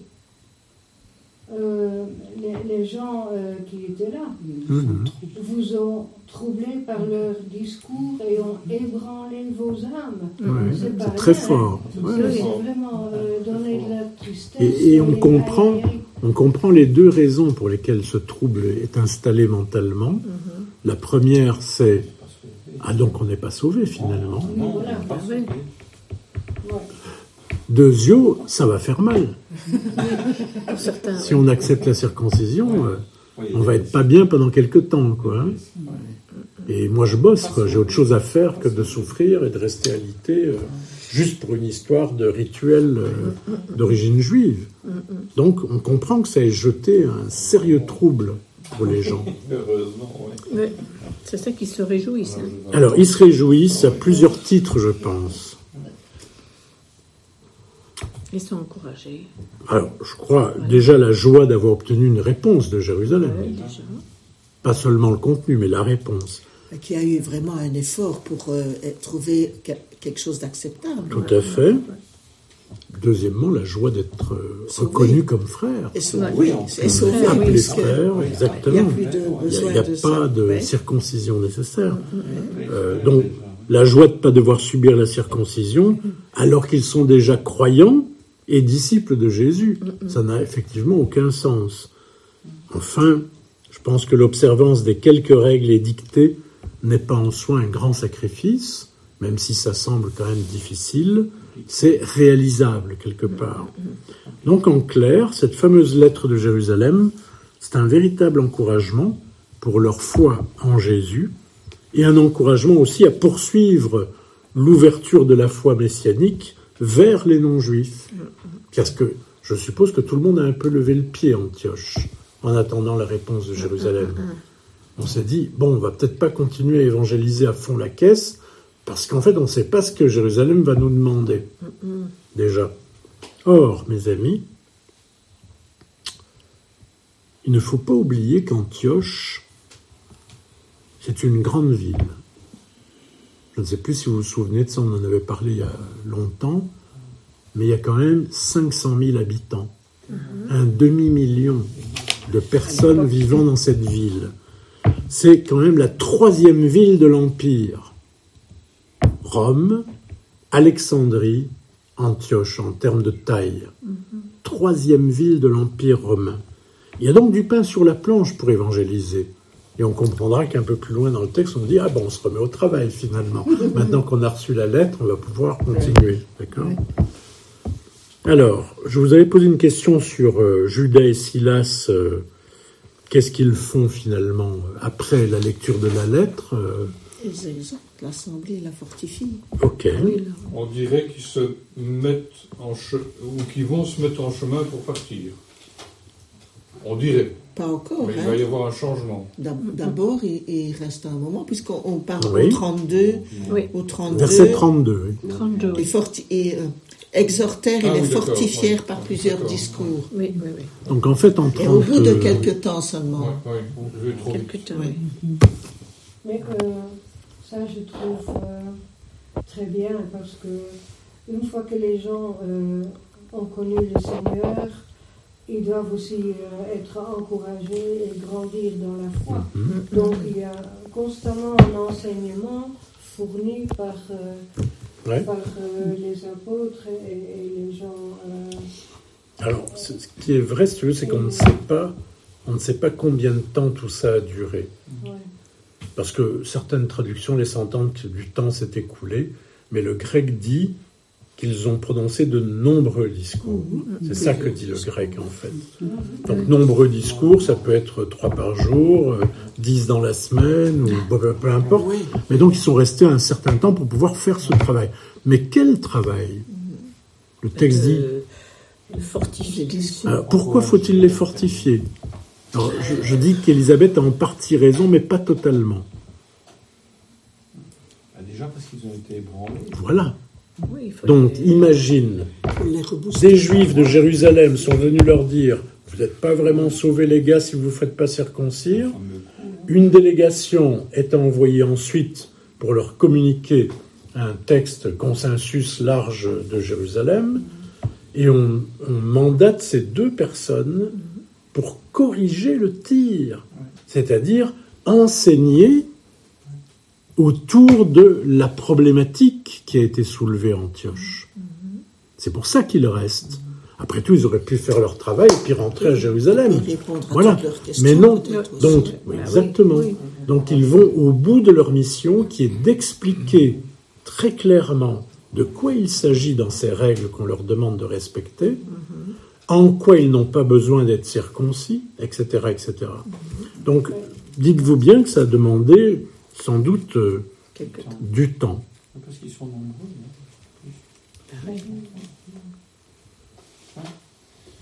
Speaker 1: euh, les, les gens euh, qui étaient là.
Speaker 2: Mmh.
Speaker 1: Vous ont troublé par leur discours et ont ébranlé vos âmes.
Speaker 2: Ouais,
Speaker 1: c'est
Speaker 2: c'est
Speaker 1: pas
Speaker 2: très
Speaker 1: rien,
Speaker 2: fort.
Speaker 1: Hein.
Speaker 2: Ouais.
Speaker 1: C'est vraiment euh, donner de la tristesse.
Speaker 2: Et, et on
Speaker 1: et
Speaker 2: comprend,
Speaker 1: et,
Speaker 2: on comprend les deux raisons pour lesquelles ce trouble est installé mentalement. Mm-hmm. La première, c'est ah donc on n'est pas sauvé finalement.
Speaker 1: oui, voilà.
Speaker 6: Ah oui.
Speaker 1: Ouais.
Speaker 2: Deuxièmement, ça va faire mal.
Speaker 6: Certains,
Speaker 2: si on accepte la circoncision, euh, on va être pas bien pendant quelque temps, quoi. Hein. Et moi je bosse, quoi. J'ai autre chose à faire que de souffrir et de rester alité euh, juste pour une histoire de rituel euh, d'origine juive. Donc on comprend que ça ait jeté un sérieux trouble pour les gens.
Speaker 3: Heureusement, oui.
Speaker 6: Ouais. C'est ça qu'ils se réjouissent. Hein.
Speaker 2: Alors, ils se réjouissent à plusieurs titres, je pense.
Speaker 6: Ils sont encouragés.
Speaker 2: Alors, je crois déjà la joie d'avoir obtenu une réponse de Jérusalem.
Speaker 6: Ouais, déjà.
Speaker 2: Pas seulement le contenu, mais la réponse.
Speaker 5: Qui a eu vraiment un effort pour euh, trouver que- quelque chose d'acceptable.
Speaker 2: Tout à fait. Deuxièmement, la joie d'être euh,
Speaker 5: Sauvé.
Speaker 2: reconnu comme frère.
Speaker 5: Et sauvé.
Speaker 3: Oui, en
Speaker 5: Et
Speaker 3: fait.
Speaker 5: sauvé,
Speaker 6: Ah oui,
Speaker 2: Appelé
Speaker 5: puisque
Speaker 2: frère,
Speaker 3: oui,
Speaker 5: il n'y a
Speaker 2: exactement.
Speaker 5: plus de
Speaker 2: Il n'y
Speaker 5: besoin
Speaker 2: a,
Speaker 5: de
Speaker 2: pas
Speaker 5: ça.
Speaker 2: de
Speaker 5: Ouais.
Speaker 2: circoncision nécessaire.
Speaker 3: Oui,
Speaker 2: Euh,
Speaker 3: oui,
Speaker 2: donc,
Speaker 3: déjà, oui.
Speaker 2: la joie de ne pas devoir subir la circoncision, alors qu'ils sont déjà croyants et disciples de Jésus. Ça n'a effectivement aucun sens. Enfin, je pense que l'observance des quelques règles édictées n'est pas en soi un grand sacrifice, même si ça semble quand même difficile, c'est réalisable quelque part. Donc en clair, cette fameuse lettre de Jérusalem, c'est un véritable encouragement pour leur foi en Jésus, et un encouragement aussi à poursuivre l'ouverture de la foi messianique vers les non-juifs. Parce que je suppose que tout le monde a un peu levé le pied à Antioche, en attendant la réponse de Jérusalem. On s'est dit, bon, on va peut-être pas continuer à évangéliser à fond la caisse, parce qu'en fait, on ne sait pas ce que Jérusalem va nous demander, déjà. Or, mes amis, il ne faut pas oublier qu'Antioche, c'est une grande ville. Je ne sais plus si vous vous souvenez de ça, on en avait parlé il y a longtemps, mais il y a quand même cinq cent mille habitants, un demi-million de personnes vivant dans cette ville. C'est quand même la troisième ville de l'Empire. Rome, Alexandrie, Antioche, en termes de taille. Troisième ville de l'Empire romain. Il y a donc du pain sur la planche pour évangéliser. Et on comprendra qu'un peu plus loin dans le texte, on dit « Ah bon, on se remet au travail finalement. Maintenant qu'on a reçu la lettre, on va pouvoir continuer. » D'accord ? Alors, je vous avais posé une question sur euh, Judas et Silas. Euh, qu'est-ce qu'ils font finalement après la lecture de la lettre euh,
Speaker 5: Ils exhortent l'Assemblée, la fortifient.
Speaker 2: Ok.
Speaker 6: Oui, là.
Speaker 4: On dirait qu'ils se mettent en che- ou qu'ils vont se mettre en chemin pour partir. On dirait.
Speaker 5: Pas encore.
Speaker 4: Mais il
Speaker 5: hein.
Speaker 4: va y avoir un changement.
Speaker 5: D'ab- D'abord, il, il reste un moment, puisqu'on on parle
Speaker 2: Oui.
Speaker 5: au trente-deux.
Speaker 6: Oui,
Speaker 5: Au trente-deux
Speaker 2: Verset trente-deux. Oui.
Speaker 6: trente-deux.
Speaker 5: Et,
Speaker 6: Oui,
Speaker 5: forti- et euh, exhortèrent et
Speaker 4: Ah
Speaker 5: les
Speaker 4: oui, d'accord,
Speaker 5: fortifièrent
Speaker 4: ouais.
Speaker 5: par plusieurs
Speaker 4: D'accord.
Speaker 5: discours.
Speaker 6: oui, oui. oui.
Speaker 2: Donc en fait, en
Speaker 5: Et au bout de
Speaker 2: trente,
Speaker 5: quelques temps seulement.
Speaker 4: Ouais, ouais, je vais trop vite.
Speaker 6: Quelque temps,
Speaker 5: Oui.
Speaker 6: oui.
Speaker 1: Mais euh, ça, je trouve euh, très bien parce que une fois que les gens euh, ont connu le Seigneur, ils doivent aussi euh, être encouragés et grandir dans la foi. Donc il y a constamment un enseignement fourni par, euh,
Speaker 2: Ouais.
Speaker 1: par euh, les apôtres et, et les gens. euh,
Speaker 2: Alors, ce ce qui est vrai, si tu veux, c'est qu'on ne sait pas, on ne sait pas combien de temps tout ça a duré.
Speaker 1: ouais.
Speaker 2: Parce que certaines traductions laissent entendre que du temps s'est écoulé, mais le grec dit qu'ils ont prononcé de nombreux discours. C'est ça que dit le grec, en fait. Donc, nombreux discours, ça peut être trois par jour, euh, dix dans la semaine, ou peu, peu importe.
Speaker 5: Oui.
Speaker 2: Mais donc, ils sont restés un certain temps pour pouvoir faire ce travail. Mais quel travail ? Le texte dit...
Speaker 6: Euh, de fortification.
Speaker 2: Alors, pourquoi faut-il les fortifier ? Alors, je, je dis qu'Élisabeth a en partie raison, mais pas totalement.
Speaker 3: Ah, déjà parce qu'ils ont été ébranlés.
Speaker 2: Voilà.
Speaker 6: Oui, il faut
Speaker 2: Donc,
Speaker 6: les-
Speaker 2: imagine,
Speaker 5: Pour les rebooster.
Speaker 2: des Juifs de Jérusalem sont venus leur dire « Vous n'êtes pas vraiment sauvés, les gars, si vous ne vous faites pas circoncire. » Une délégation est envoyée ensuite pour leur communiquer un texte consensus large de Jérusalem, et on, on mandate ces deux personnes pour corriger le tir, c'est-à-dire enseigner autour de la problématique qui a été soulevée à Antioche. C'est pour ça qu'ils restent. Après tout, ils auraient pu faire leur travail et puis rentrer à Jérusalem.
Speaker 5: Et répondre à
Speaker 2: Voilà.
Speaker 5: toutes leurs questions,
Speaker 2: Mais non.
Speaker 5: peut-être aussi.
Speaker 2: Donc,
Speaker 6: Ah oui,
Speaker 2: exactement.
Speaker 6: oui.
Speaker 2: Donc, ils vont au bout de leur mission, qui est d'expliquer très clairement de quoi il s'agit dans ces règles qu'on leur demande de respecter, en quoi ils n'ont pas besoin d'être circoncis, et cetera, et cetera. Donc, dites-vous bien que ça a demandé sans doute euh,
Speaker 6: quelque temps.
Speaker 2: du temps.
Speaker 3: Parce qu'ils sont nombreux. hein.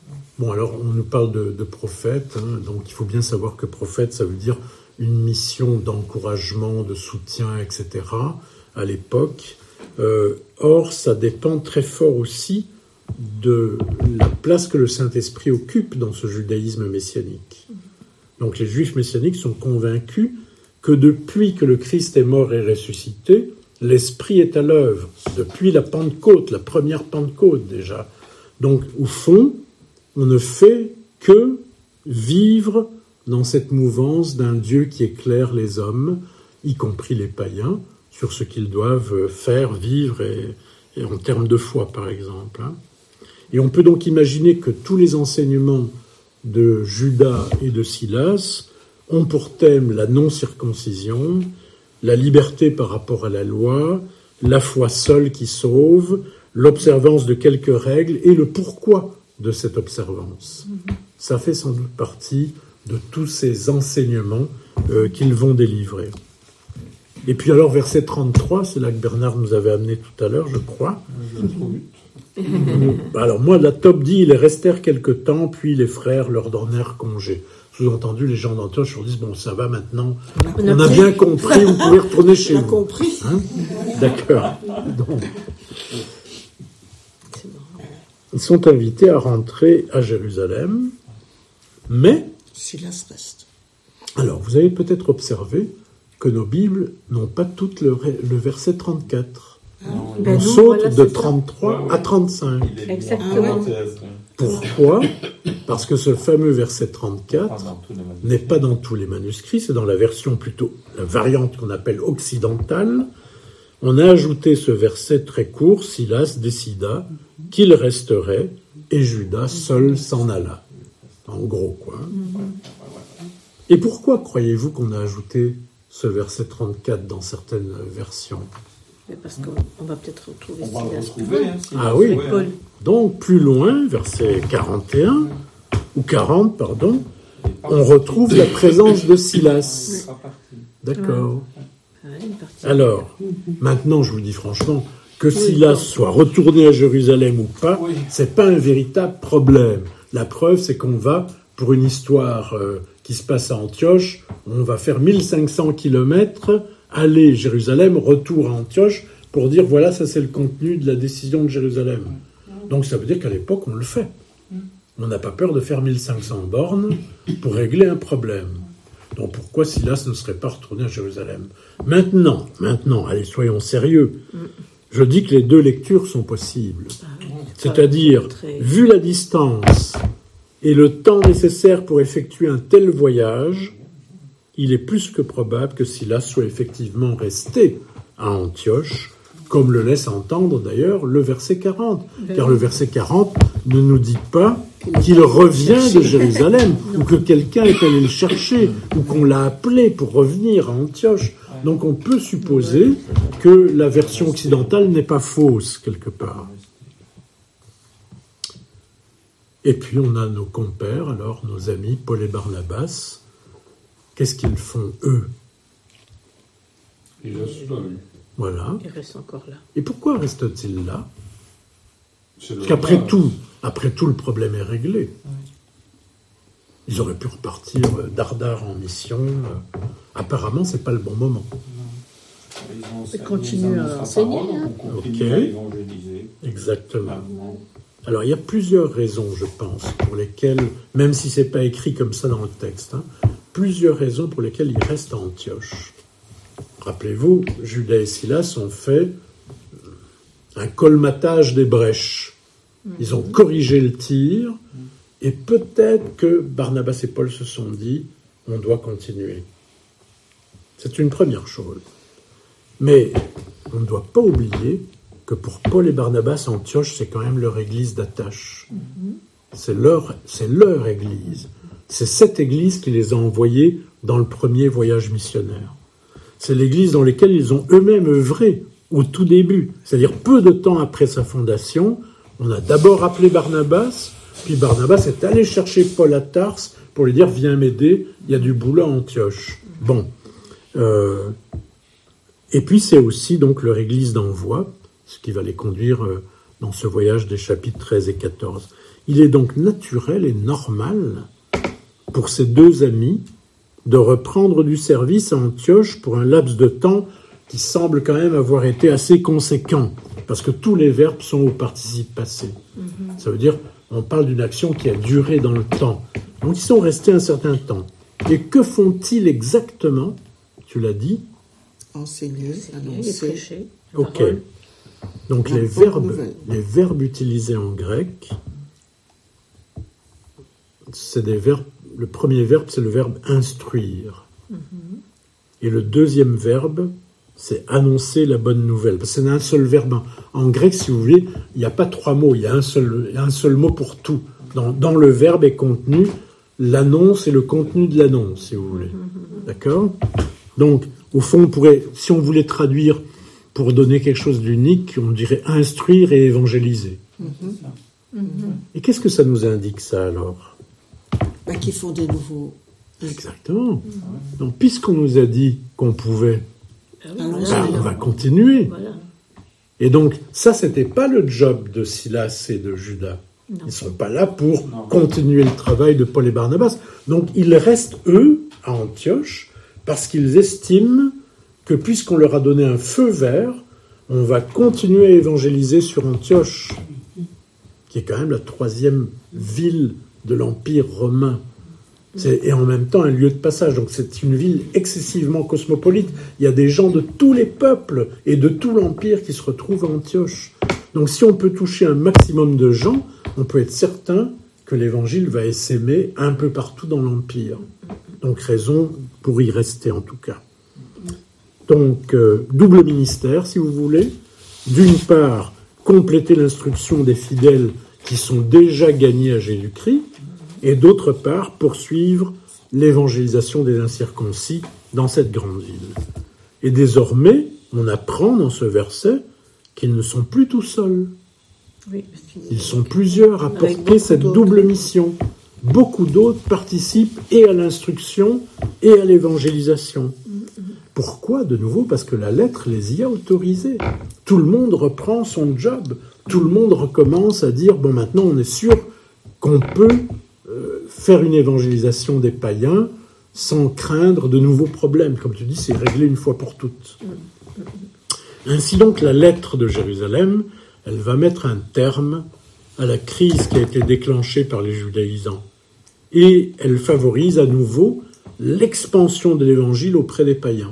Speaker 2: Bon, alors, on nous parle de, de prophète, hein, donc il faut bien savoir que prophète, ça veut dire une mission d'encouragement, de soutien, et cetera, à l'époque. Euh, or, ça dépend très fort aussi de la place que le Saint-Esprit occupe dans ce judaïsme messianique. Donc les Juifs messianiques sont convaincus que depuis que le Christ est mort et ressuscité, l'Esprit est à l'œuvre, depuis la Pentecôte, la première Pentecôte déjà. Donc, au fond, on ne fait que vivre dans cette mouvance d'un Dieu qui éclaire les hommes, y compris les païens, sur ce qu'ils doivent faire, vivre, et, et en termes de foi, par exemple. Et on peut donc imaginer que tous les enseignements de Judas et de Silas ont pour thème la non-circoncision, la liberté par rapport à la loi, la foi seule qui sauve, l'observance de quelques règles et le pourquoi de cette observance. Mm-hmm. Ça fait sans doute partie de tous ces enseignements euh, qu'ils vont délivrer. Et puis alors, verset trente-trois, c'est là que Bernard nous avait amené tout à l'heure, je crois.
Speaker 4: Je le trouve vite.
Speaker 2: Alors moi, la top dit, ils restèrent quelque temps, puis les frères leur donnèrent congé. Sous-entendu, les gens d'Antioche leur disent, bon, ça va maintenant, on a, on a bien compris, vous pouvez retourner chez vous. On a
Speaker 5: compris.
Speaker 2: Hein D'accord. Donc, ils sont invités à rentrer à Jérusalem, mais...
Speaker 5: Silas reste.
Speaker 2: Alors, vous avez peut-être observé que nos Bibles n'ont pas toutes le, le verset trente-quatre.
Speaker 3: Non,
Speaker 2: on
Speaker 6: ben
Speaker 2: saute
Speaker 6: voilà,
Speaker 2: de
Speaker 6: c'est
Speaker 2: trente-trois
Speaker 3: ouais, ouais.
Speaker 2: à trente-cinq.
Speaker 6: Exactement.
Speaker 2: Pourquoi ? Parce que ce fameux verset trente-quatre n'est pas dans tous les manuscrits, c'est dans la version plutôt, la variante qu'on appelle occidentale. On a ajouté ce verset très court, Silas décida qu'il resterait et Judas seul s'en alla. En gros, quoi. Et pourquoi croyez-vous qu'on a ajouté ce verset trente-quatre dans certaines versions ?
Speaker 6: Mais parce qu'on on va peut-être retrouver
Speaker 3: On va le
Speaker 6: Silas.
Speaker 3: retrouver. Hein, si
Speaker 2: Ah oui.
Speaker 6: Paul.
Speaker 2: Donc, plus loin, verset quarante et un, ou quarante, pardon, on retrouve la présence de Silas. D'accord.
Speaker 6: Ouais, une partie.
Speaker 2: Alors, maintenant, je vous dis franchement, que Silas soit retourné à Jérusalem ou pas,
Speaker 3: Oui.
Speaker 2: c'est pas un véritable problème. La preuve, c'est qu'on va, pour une histoire euh, qui se passe à Antioche, on va faire mille cinq cents kilomètres, aller Jérusalem, retour à Antioche, pour dire, voilà, ça c'est le contenu de la décision de Jérusalem. Donc ça veut dire qu'à l'époque, on le fait. On n'a pas peur de faire mille cinq cents bornes pour régler un problème. Donc pourquoi Silas ne serait pas retourné à Jérusalem ? Maintenant, maintenant, allez, soyons sérieux. Je dis que les deux lectures sont possibles. C'est-à-dire, vu la distance et le temps nécessaire pour effectuer un tel voyage, il est plus que probable que Silas soit effectivement resté à Antioche, comme le laisse entendre d'ailleurs le verset quarante. Car le verset quarante ne nous dit pas qu'il revient de Jérusalem, ou que quelqu'un est allé le chercher, ou qu'on l'a appelé pour revenir à Antioche. Donc on peut supposer que la version occidentale n'est pas fausse, quelque part. Et puis on a nos compères, alors nos amis, Paul et Barnabas. Qu'est-ce qu'ils font, eux ?
Speaker 4: Il reste là, lui.
Speaker 2: Voilà.
Speaker 6: Il reste encore là.
Speaker 2: Et pourquoi reste-t-il là ?
Speaker 4: C'est le
Speaker 2: Parce qu'après
Speaker 4: hasard.
Speaker 2: tout, après tout, le problème est réglé. Ils auraient pu repartir dardard en mission. Apparemment, c'est pas le bon moment.
Speaker 6: Ils continuent à enseigner, hein.
Speaker 3: On continue
Speaker 2: Ok.
Speaker 3: à évangéliser.
Speaker 2: Exactement. Alors, il y a plusieurs raisons, je pense, pour lesquelles, même si c'est pas écrit comme ça dans le texte, hein, plusieurs raisons pour lesquelles ils restent à Antioche. Rappelez-vous, Judas et Silas ont fait un colmatage des brèches. Ils ont corrigé le tir, et peut-être que Barnabas et Paul se sont dit, on doit continuer. C'est une première chose. Mais on ne doit pas oublier que pour Paul et Barnabas, Antioche, c'est quand même leur église d'attache. C'est leur, c'est leur église. C'est cette église qui les a envoyés dans le premier voyage missionnaire. C'est l'église dans laquelle ils ont eux-mêmes œuvré au tout début. C'est-à-dire peu de temps après sa fondation, on a d'abord appelé Barnabas, puis Barnabas est allé chercher Paul à Tars pour lui dire « Viens m'aider, il y a du boulot à Antioche ». Bon. Euh, et puis c'est aussi donc leur église d'envoi, ce qui va les conduire euh, dans ce voyage des chapitres treize et quatorze. Il est donc naturel et normal pour ces deux amis de reprendre du service à Antioche pour un laps de temps qui semble quand même avoir été assez conséquent, parce que tous les verbes sont au participe passé. Mm-hmm. Ça veut dire, on parle d'une action qui a duré dans le temps. Donc ils sont restés un certain temps. Et que font-ils exactement? Tu l'as dit?
Speaker 5: Enseigner, annoncer,
Speaker 6: prêcher.
Speaker 2: Ok.
Speaker 6: Parole.
Speaker 2: Donc les verbes, les verbes utilisés en grec, c'est des verbes. Le premier verbe, c'est le verbe instruire. Mm-hmm. Et le deuxième verbe, c'est annoncer la bonne nouvelle. Parce que c'est un seul verbe. En, en grec, si vous voulez, il n'y a pas trois mots, il y a un seul, il y a un seul mot pour tout. Dans, dans le verbe est contenu l'annonce et le contenu de l'annonce, si vous voulez. Mm-hmm. D'accord? Donc, au fond, on pourrait, si on voulait traduire pour donner quelque chose d'unique, on dirait instruire et évangéliser.
Speaker 5: Mm-hmm.
Speaker 2: Mm-hmm. Et qu'est-ce que ça nous indique, ça, alors?
Speaker 5: Bah, qui font des nouveaux...
Speaker 2: Exactement. Mmh. Donc, puisqu'on nous a dit qu'on pouvait,
Speaker 6: ah oui,
Speaker 2: bah,
Speaker 6: voilà.
Speaker 2: on va continuer.
Speaker 6: Voilà.
Speaker 2: Et donc, ça, c'était pas le job de Silas et de Judas. Non. Ils sont pas là pour non. continuer le travail de Paul et Barnabas. Donc, ils restent, eux, à Antioche, parce qu'ils estiment que puisqu'on leur a donné un feu vert, on va continuer à évangéliser sur Antioche, qui est quand même la troisième ville de l'Empire romain. C'est, et en même temps un lieu de passage. Donc c'est une ville excessivement cosmopolite. Il y a des gens de tous les peuples et de tout l'Empire qui se retrouvent à Antioche. Donc si on peut toucher un maximum de gens, on peut être certain que l'Évangile va essaimer un peu partout dans l'Empire. Donc raison pour y rester en tout cas. Donc euh, double ministère si vous voulez. D'une part, compléter l'instruction des fidèles qui sont déjà gagnés à Jésus-Christ, et d'autre part, poursuivre l'évangélisation des incirconcis dans cette grande ville. Et désormais, on apprend dans ce verset qu'ils ne sont plus tout seuls.
Speaker 6: Oui,
Speaker 2: Ils sont plusieurs à porter cette
Speaker 6: d'autres.
Speaker 2: double mission. Beaucoup d'autres participent et à l'instruction et à l'évangélisation. Mm-hmm. Pourquoi, de nouveau? Parce que la lettre les y a autorisés. Tout le monde reprend son job. Tout le monde recommence à dire, bon, maintenant on est sûr qu'on peut euh, faire une évangélisation des païens sans craindre de nouveaux problèmes. Comme tu dis, c'est réglé une fois pour toutes. Ainsi donc, la lettre de Jérusalem, elle va mettre un terme à la crise qui a été déclenchée par les judaïsants. Et elle favorise à nouveau l'expansion de l'évangile auprès des païens.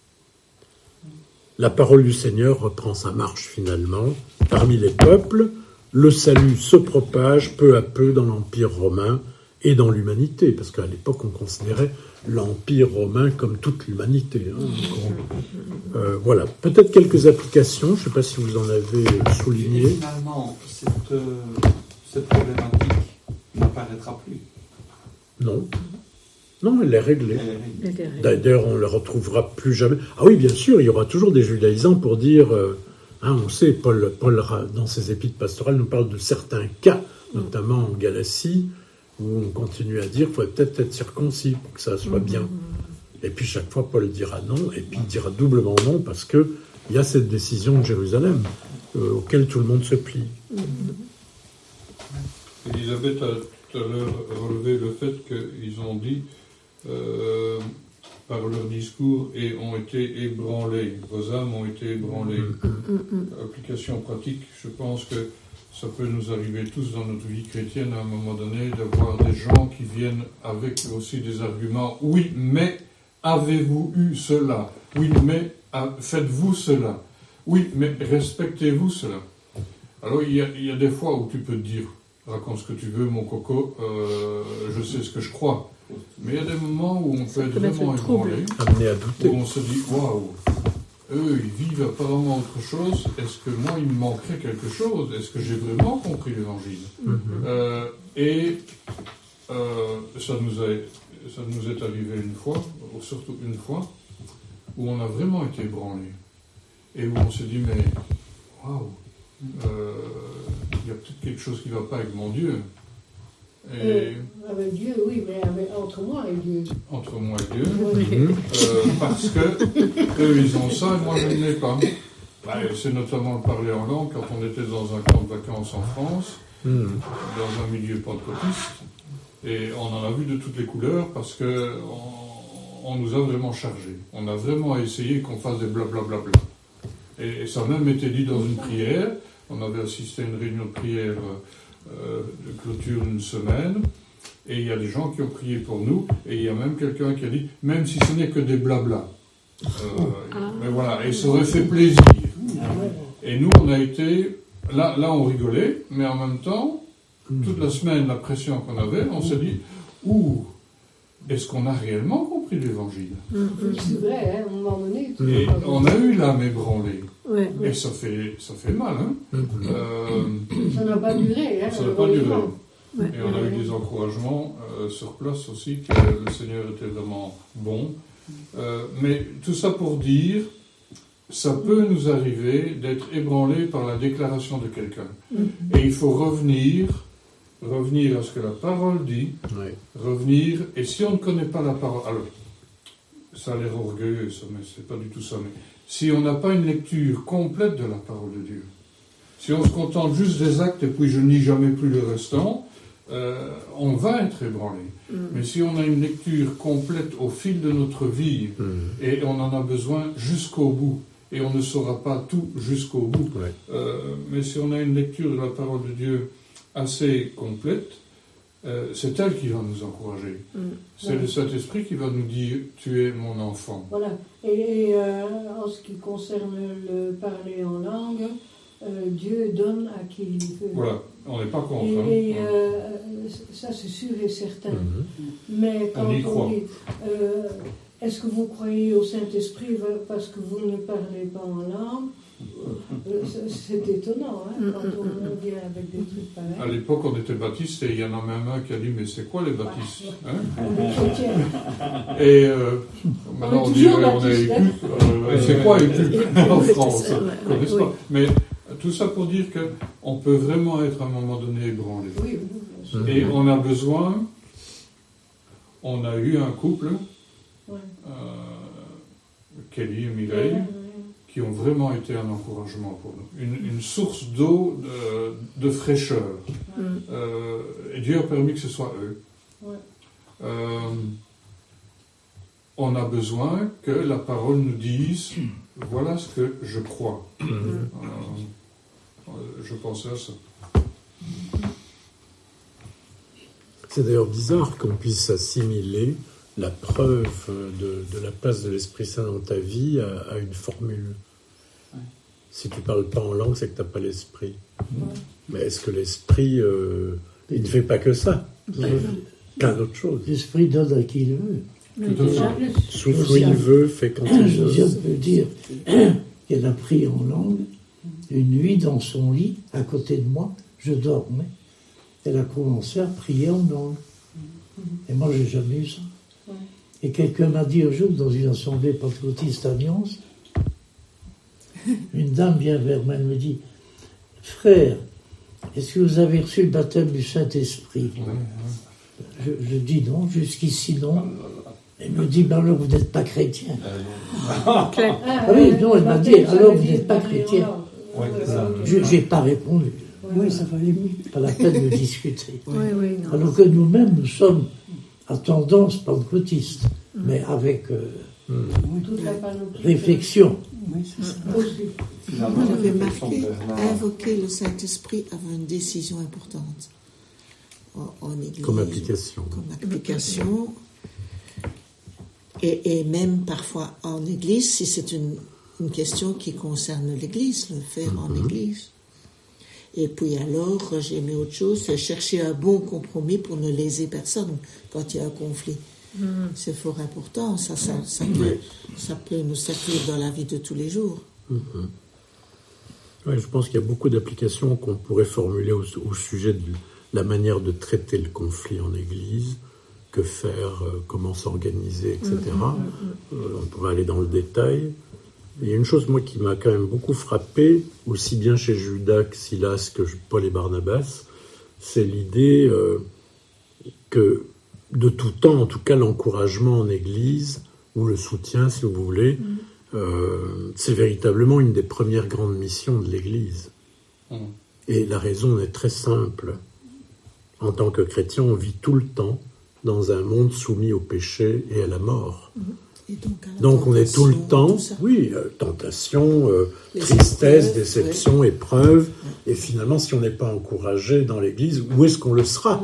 Speaker 2: La parole du Seigneur reprend sa marche finalement. Parmi les peuples, le salut se propage peu à peu dans l'Empire romain et dans l'humanité, parce qu'à l'époque, on considérait l'Empire romain comme toute l'humanité. Hein. On, euh, voilà, peut-être quelques applications, je ne sais pas si vous en avez souligné.
Speaker 3: Et finalement, cette, euh, cette problématique n'apparaîtra plus.
Speaker 2: Non. Non, elle est réglée.
Speaker 3: Elle est réglée.
Speaker 2: D'ailleurs, on ne la retrouvera plus jamais. Ah oui, bien sûr, il y aura toujours des judaïsants pour dire... Euh, hein, on sait, Paul, Paul, dans ses épîtres pastorales, nous parle de certains cas, notamment en Galatie, où on continue à dire qu'il faut peut-être être circoncis pour que ça soit bien. Et puis chaque fois, Paul dira non, et puis il dira doublement non, parce qu'il y a cette décision de Jérusalem, euh, auquel tout le monde se plie.
Speaker 4: Elisabeth a tout à l'heure relevé le fait qu'ils ont dit... Euh, par leur discours et ont été ébranlés. Vos âmes ont été ébranlées. Mm, mm, mm. Application pratique, je pense que ça peut nous arriver tous dans notre vie chrétienne à un moment donné d'avoir des gens qui viennent avec aussi des arguments. Oui, mais avez-vous eu cela? Oui, mais faites-vous cela? Oui, mais respectez-vous cela? Alors il y a, il y a des fois où tu peux te dire, raconte ce que tu veux, mon coco, euh, je sais ce que je crois. Mais il y a des moments où on peut être vraiment ébranlé,
Speaker 2: amené à douter,
Speaker 4: où on se dit waouh, eux ils vivent apparemment autre chose. Est-ce que moi il me manquerait quelque chose? Est-ce que j'ai vraiment compris l'évangile? Mm-hmm. euh, Et euh, ça nous a, ça nous est arrivé une fois, surtout une fois, où on a vraiment été ébranlé et où on se dit mais waouh, euh, il y a peut-être quelque chose qui ne va pas avec mon Dieu. Et
Speaker 1: euh, avec Dieu, oui, mais avec, entre moi et Dieu.
Speaker 4: Entre moi et Dieu. Oui. Euh, parce que eux, ils ont ça et moi, je ne l'ai pas. Ben, et c'est notamment le parler en langue quand on était dans un camp de vacances en France, mmh. dans un milieu pentecôtiste, et on en a vu de toutes les couleurs parce que on, on nous a vraiment chargés. On a vraiment essayé qu'on fasse des blablabla. Et, et ça a même été dit dans une prière. On avait assisté à une réunion de prière euh, de clôture une semaine, et il y a des gens qui ont prié pour nous, et il y a même quelqu'un qui a dit, même si ce n'est que des blabla. Euh, ah. Mais voilà, et ça aurait fait plaisir. Et nous, on a été, là, là on rigolait, mais en même temps, toute la semaine, la pression qu'on avait, on s'est dit, ouh, est-ce qu'on a réellement compris l'évangile?
Speaker 1: C'est vrai, hein, à un moment donné.
Speaker 4: Et on a eu l'âme ébranlée.
Speaker 6: Ouais,
Speaker 4: et ouais. ça fait ça fait mal, hein. Euh,
Speaker 1: ça n'a pas duré, hein.
Speaker 4: Ça n'a pas duré. Ouais. Et on a eu des encouragements euh, sur place aussi, que le Seigneur était vraiment bon. Euh, mais tout ça pour dire, ça peut nous arriver d'être ébranlés par la déclaration de quelqu'un. Mm-hmm. Et il faut revenir, revenir à ce que la parole dit, ouais. revenir, et si on ne connaît pas la parole, alors, ça a l'air orgueilleux, ça, mais c'est pas du tout ça, mais si on n'a pas une lecture complète de la parole de Dieu, si on se contente juste des actes et puis je nie jamais plus le restant, euh, on va être ébranlé. Mm. Mais si on a une lecture complète au fil de notre vie, mm. et on en a besoin jusqu'au bout, et on ne saura pas tout jusqu'au bout, ouais. euh, mais si on a une lecture de la parole de Dieu assez complète, euh, c'est elle qui va nous encourager. Mm. C'est ouais. le Saint-Esprit qui va nous dire « Tu es mon enfant ».
Speaker 1: Voilà. Et, et euh, en ce qui concerne le parler en langue, euh, Dieu donne à qui il veut.
Speaker 4: Voilà, on n'est pas contre.
Speaker 1: Et,
Speaker 4: hein.
Speaker 1: et euh, ça, c'est sûr et certain. Mm-hmm. Mais quand
Speaker 4: on, y
Speaker 1: on
Speaker 4: croit.
Speaker 1: dit euh, « Est-ce que vous croyez au Saint-Esprit parce que vous ne parlez pas en langue ?» C'est étonnant, hein, quand on vient avec des trucs pareils.
Speaker 4: À l'époque, on était baptistes et il y en a même un qui a dit « Mais c'est quoi les baptistes hein ?» Et euh, maintenant, on, on dit euh, « On est écu. Euh, c'est quoi écu en France ?» On ne connaît pas. Mais tout ça pour dire qu'on peut vraiment être à un moment donné ébranlé.
Speaker 1: Oui, oui,
Speaker 4: et on a besoin, on a eu un couple, ouais. euh, Kelly et Mireille, ouais, ouais. qui ont vraiment été un encouragement pour nous. Une, une source d'eau, de, de fraîcheur. Ouais. Euh, et Dieu a permis que ce soit eux. Ouais. Euh, on a besoin que la parole nous dise « Voilà ce que je crois. Mm-hmm. » euh, Je pensais à ça.
Speaker 2: C'est d'ailleurs bizarre qu'on puisse assimiler la preuve de, de la place de l'Esprit Saint dans ta vie à, à une formule. Ouais. Si tu ne parles pas en langue, c'est que tu n'as pas l'Esprit. Ouais. Mais est-ce que l'Esprit, euh, il ne fait pas que ça? Il fait plein d'autres choses.
Speaker 7: L'Esprit donne à qui il veut.
Speaker 2: Souffle où il veut, fait quand il veut.
Speaker 7: Josiane peut dire qu'elle a pris en langue une nuit dans son lit, à côté de moi, je dormais. Elle a commencé à prier en langue. Et moi, je n'ai jamais eu ça. Et quelqu'un m'a dit un jour, dans une assemblée pentecôtiste à Nyons, une dame vient vers moi, elle me dit « Frère, est-ce que vous avez reçu le baptême du Saint-Esprit » je, je dis non, jusqu'ici non. Elle me dit ben « alors vous n'êtes pas chrétien. » Ah oui, non, elle m'a dit « alors vous n'êtes pas chrétien. » Je n'ai pas répondu.
Speaker 5: Oui, ça valait mieux.
Speaker 7: Pas la peine de discuter.
Speaker 5: Oui, oui, non.
Speaker 7: Alors que nous-mêmes, nous sommes à tendance pentecôtiste, mmh. mais avec euh, mmh. réflexion.
Speaker 5: Oui, c'est ça. Moi, j'avais marqué, invoquer le Saint-Esprit avait une décision importante en, en Église.
Speaker 2: Comme application.
Speaker 5: Comme application. Et, et même parfois en Église, si c'est une, une question qui concerne l'Église, le faire mmh. en Église. Et puis alors, j'ai aimé autre chose, c'est chercher un bon compromis pour ne léser personne quand il y a un conflit. Mmh. C'est fort important, ça, ça, ça, peut, ça peut nous servir dans la vie de tous les jours.
Speaker 2: Mmh. Ouais, je pense qu'il y a beaucoup d'applications qu'on pourrait formuler au, au sujet de la manière de traiter le conflit en Église, que faire, euh, comment s'organiser, et cetera. Mmh. Euh, on pourrait aller dans le détail. Il y a une chose, moi, qui m'a quand même beaucoup frappé, aussi bien chez Judas que Silas que Paul et Barnabas, c'est l'idée euh, que, de tout temps, en tout cas, l'encouragement en Église, ou le soutien, si vous voulez, mmh. euh, c'est véritablement une des premières grandes missions de l'Église.
Speaker 4: Mmh.
Speaker 2: Et la raison est très simple. En tant que chrétien, on vit tout le temps dans un monde soumis au péché et à la mort.
Speaker 5: Et donc, à la
Speaker 2: Donc on est tout le temps,
Speaker 5: tout ça.
Speaker 2: oui, euh, tentation, euh,
Speaker 5: Les
Speaker 2: tristesse,
Speaker 5: épreuves,
Speaker 2: déception,
Speaker 5: ouais.
Speaker 2: épreuve. Et finalement, si on n'est pas encouragé dans l'Église, où est-ce qu'on le sera?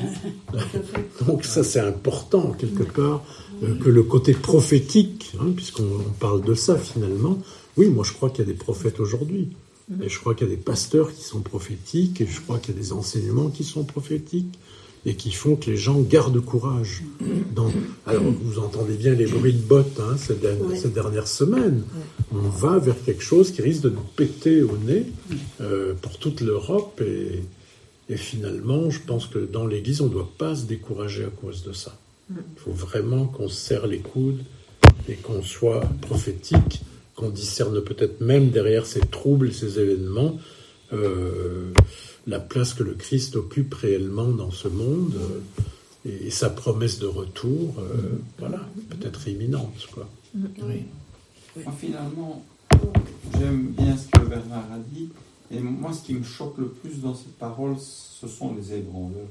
Speaker 2: Donc ça, c'est important, quelque part, euh, que le côté prophétique, hein, puisqu'on on parle de ça finalement. Oui, moi je crois qu'il y a des prophètes aujourd'hui. Et je crois qu'il y a des pasteurs qui sont prophétiques, et je crois qu'il y a des enseignements qui sont prophétiques, et qui font que les gens gardent courage. Dans... Alors, vous entendez bien les bruits de bottes hein, ces, dernières,
Speaker 5: ouais.
Speaker 2: ces dernières semaines. Ouais. On va vers quelque chose qui risque de nous péter au nez euh, pour toute l'Europe, et, et finalement, je pense que dans l'Église, on ne doit pas se décourager à cause de ça. Il faut vraiment qu'on se serre les coudes, et qu'on soit prophétique, qu'on discerne peut-être même derrière ces troubles, ces événements, euh, la place que le Christ occupe réellement dans ce monde, euh, et, et sa promesse de retour, euh, voilà, peut-être imminente, quoi.
Speaker 3: Oui. Oui. Moi, finalement, j'aime bien ce que Bernard a dit, et moi, ce qui me choque le plus dans cette parole, ce sont les ébranleurs.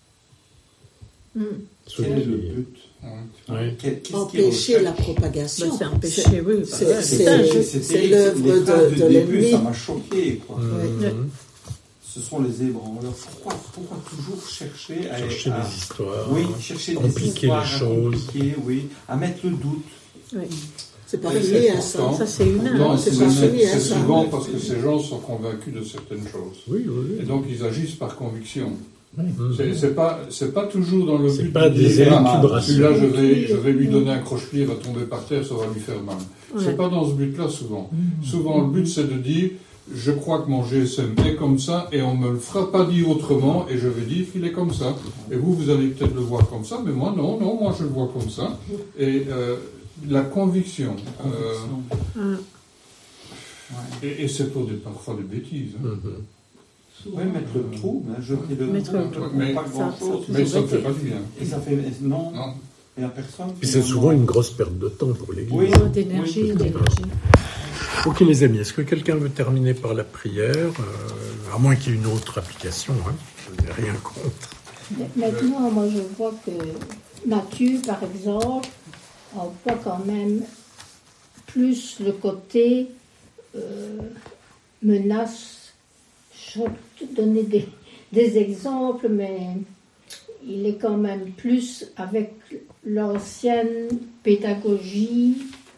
Speaker 6: Mm.
Speaker 3: Quel est le but?
Speaker 2: Ouais.
Speaker 3: Qu'est-ce
Speaker 5: Empêcher la propagation.
Speaker 6: Ben, c'est empêcher, oui.
Speaker 5: C'est,
Speaker 6: c'est,
Speaker 5: c'est,
Speaker 3: c'est,
Speaker 5: c'est l'œuvre de, de, de
Speaker 3: début,
Speaker 5: l'ennemi.
Speaker 3: ça m'a choqué, quoi.
Speaker 2: Mmh.
Speaker 5: Ouais.
Speaker 3: Ce sont les ébranleurs. Pourquoi, pourquoi toujours chercher à...
Speaker 2: Chercher
Speaker 3: à,
Speaker 2: des histoires,
Speaker 3: oui, chercher
Speaker 2: compliquer
Speaker 3: des histoires,
Speaker 2: les choses.
Speaker 3: à compliquer, oui, à mettre le doute.
Speaker 6: Oui.
Speaker 5: C'est pas
Speaker 3: Ouais,
Speaker 5: lié à
Speaker 3: c'est
Speaker 5: ça.
Speaker 3: important.
Speaker 6: Ça, c'est humain.
Speaker 4: Non,
Speaker 5: c'est
Speaker 4: c'est,
Speaker 5: pas
Speaker 4: c'est-
Speaker 5: soumis à
Speaker 4: c'est
Speaker 5: ça.
Speaker 4: souvent parce que ces gens sont convaincus de certaines choses.
Speaker 2: Oui, oui, oui.
Speaker 4: Et donc, ils agissent par conviction.
Speaker 2: Mmh.
Speaker 4: C'est, c'est pas, c'est pas toujours dans le
Speaker 2: C'est
Speaker 4: but
Speaker 2: pas
Speaker 4: de
Speaker 2: des
Speaker 4: dire, ah,
Speaker 2: élucubrations.
Speaker 4: celui-là, je vais, je vais lui donner un croche-pied, il va tomber par terre, ça va lui faire mal.
Speaker 6: Ouais.
Speaker 4: C'est pas dans ce but-là, souvent. Souvent, le but, c'est de dire, je crois que mon G S M est comme ça, et on me le fera pas dire autrement, et je vais dire qu'il est comme ça. Et vous, vous allez peut-être le voir comme ça, mais moi, non, non, moi, je le vois comme ça. Et euh, la conviction. euh,
Speaker 3: Conviction.
Speaker 6: Mm.
Speaker 3: Ouais.
Speaker 4: et, et c'est pour des, parfois des bêtises. hein.
Speaker 2: Mmh.
Speaker 3: Oui, mettre le trou, hein, jeter le
Speaker 6: Mettre
Speaker 3: trou,
Speaker 6: le trou.
Speaker 4: Mais-
Speaker 3: pas grand-chose.
Speaker 4: Mais ça ne fait pas du bien.
Speaker 3: Et ça fait... Non,
Speaker 4: Non.
Speaker 3: il n'y a personne.
Speaker 2: Puis c'est souvent une grosse perte de temps pour l'Église.
Speaker 3: Oui.
Speaker 6: Oh, d'énergie,
Speaker 3: Oui.
Speaker 6: d'énergie.
Speaker 2: Ok les amis, est-ce que quelqu'un veut terminer par la prière euh, à moins qu'il y ait une autre application, hein. Je n'ai rien contre.
Speaker 6: Maintenant, moi, je vois que Matthieu, par exemple, on voit quand même plus le côté euh, menace. Je vais te donner des, des exemples, mais il est quand même plus avec l'ancienne pédagogie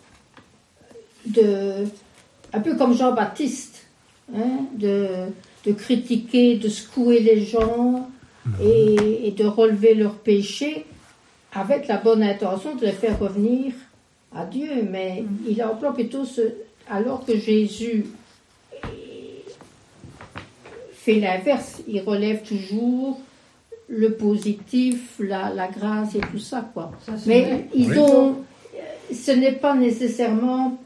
Speaker 6: de, un peu comme Jean-Baptiste, hein, de, de critiquer, de secouer les gens et, et de relever leurs péchés avec la bonne intention de les faire revenir à Dieu. Mais il emploie plutôt ce... Alors que Jésus fait l'inverse, il relève toujours le positif, la, la grâce et tout ça, quoi.
Speaker 1: Ça, c'est
Speaker 6: Mais
Speaker 1: vrai.
Speaker 6: ils
Speaker 2: Oui.
Speaker 6: ont... Ce n'est pas nécessairement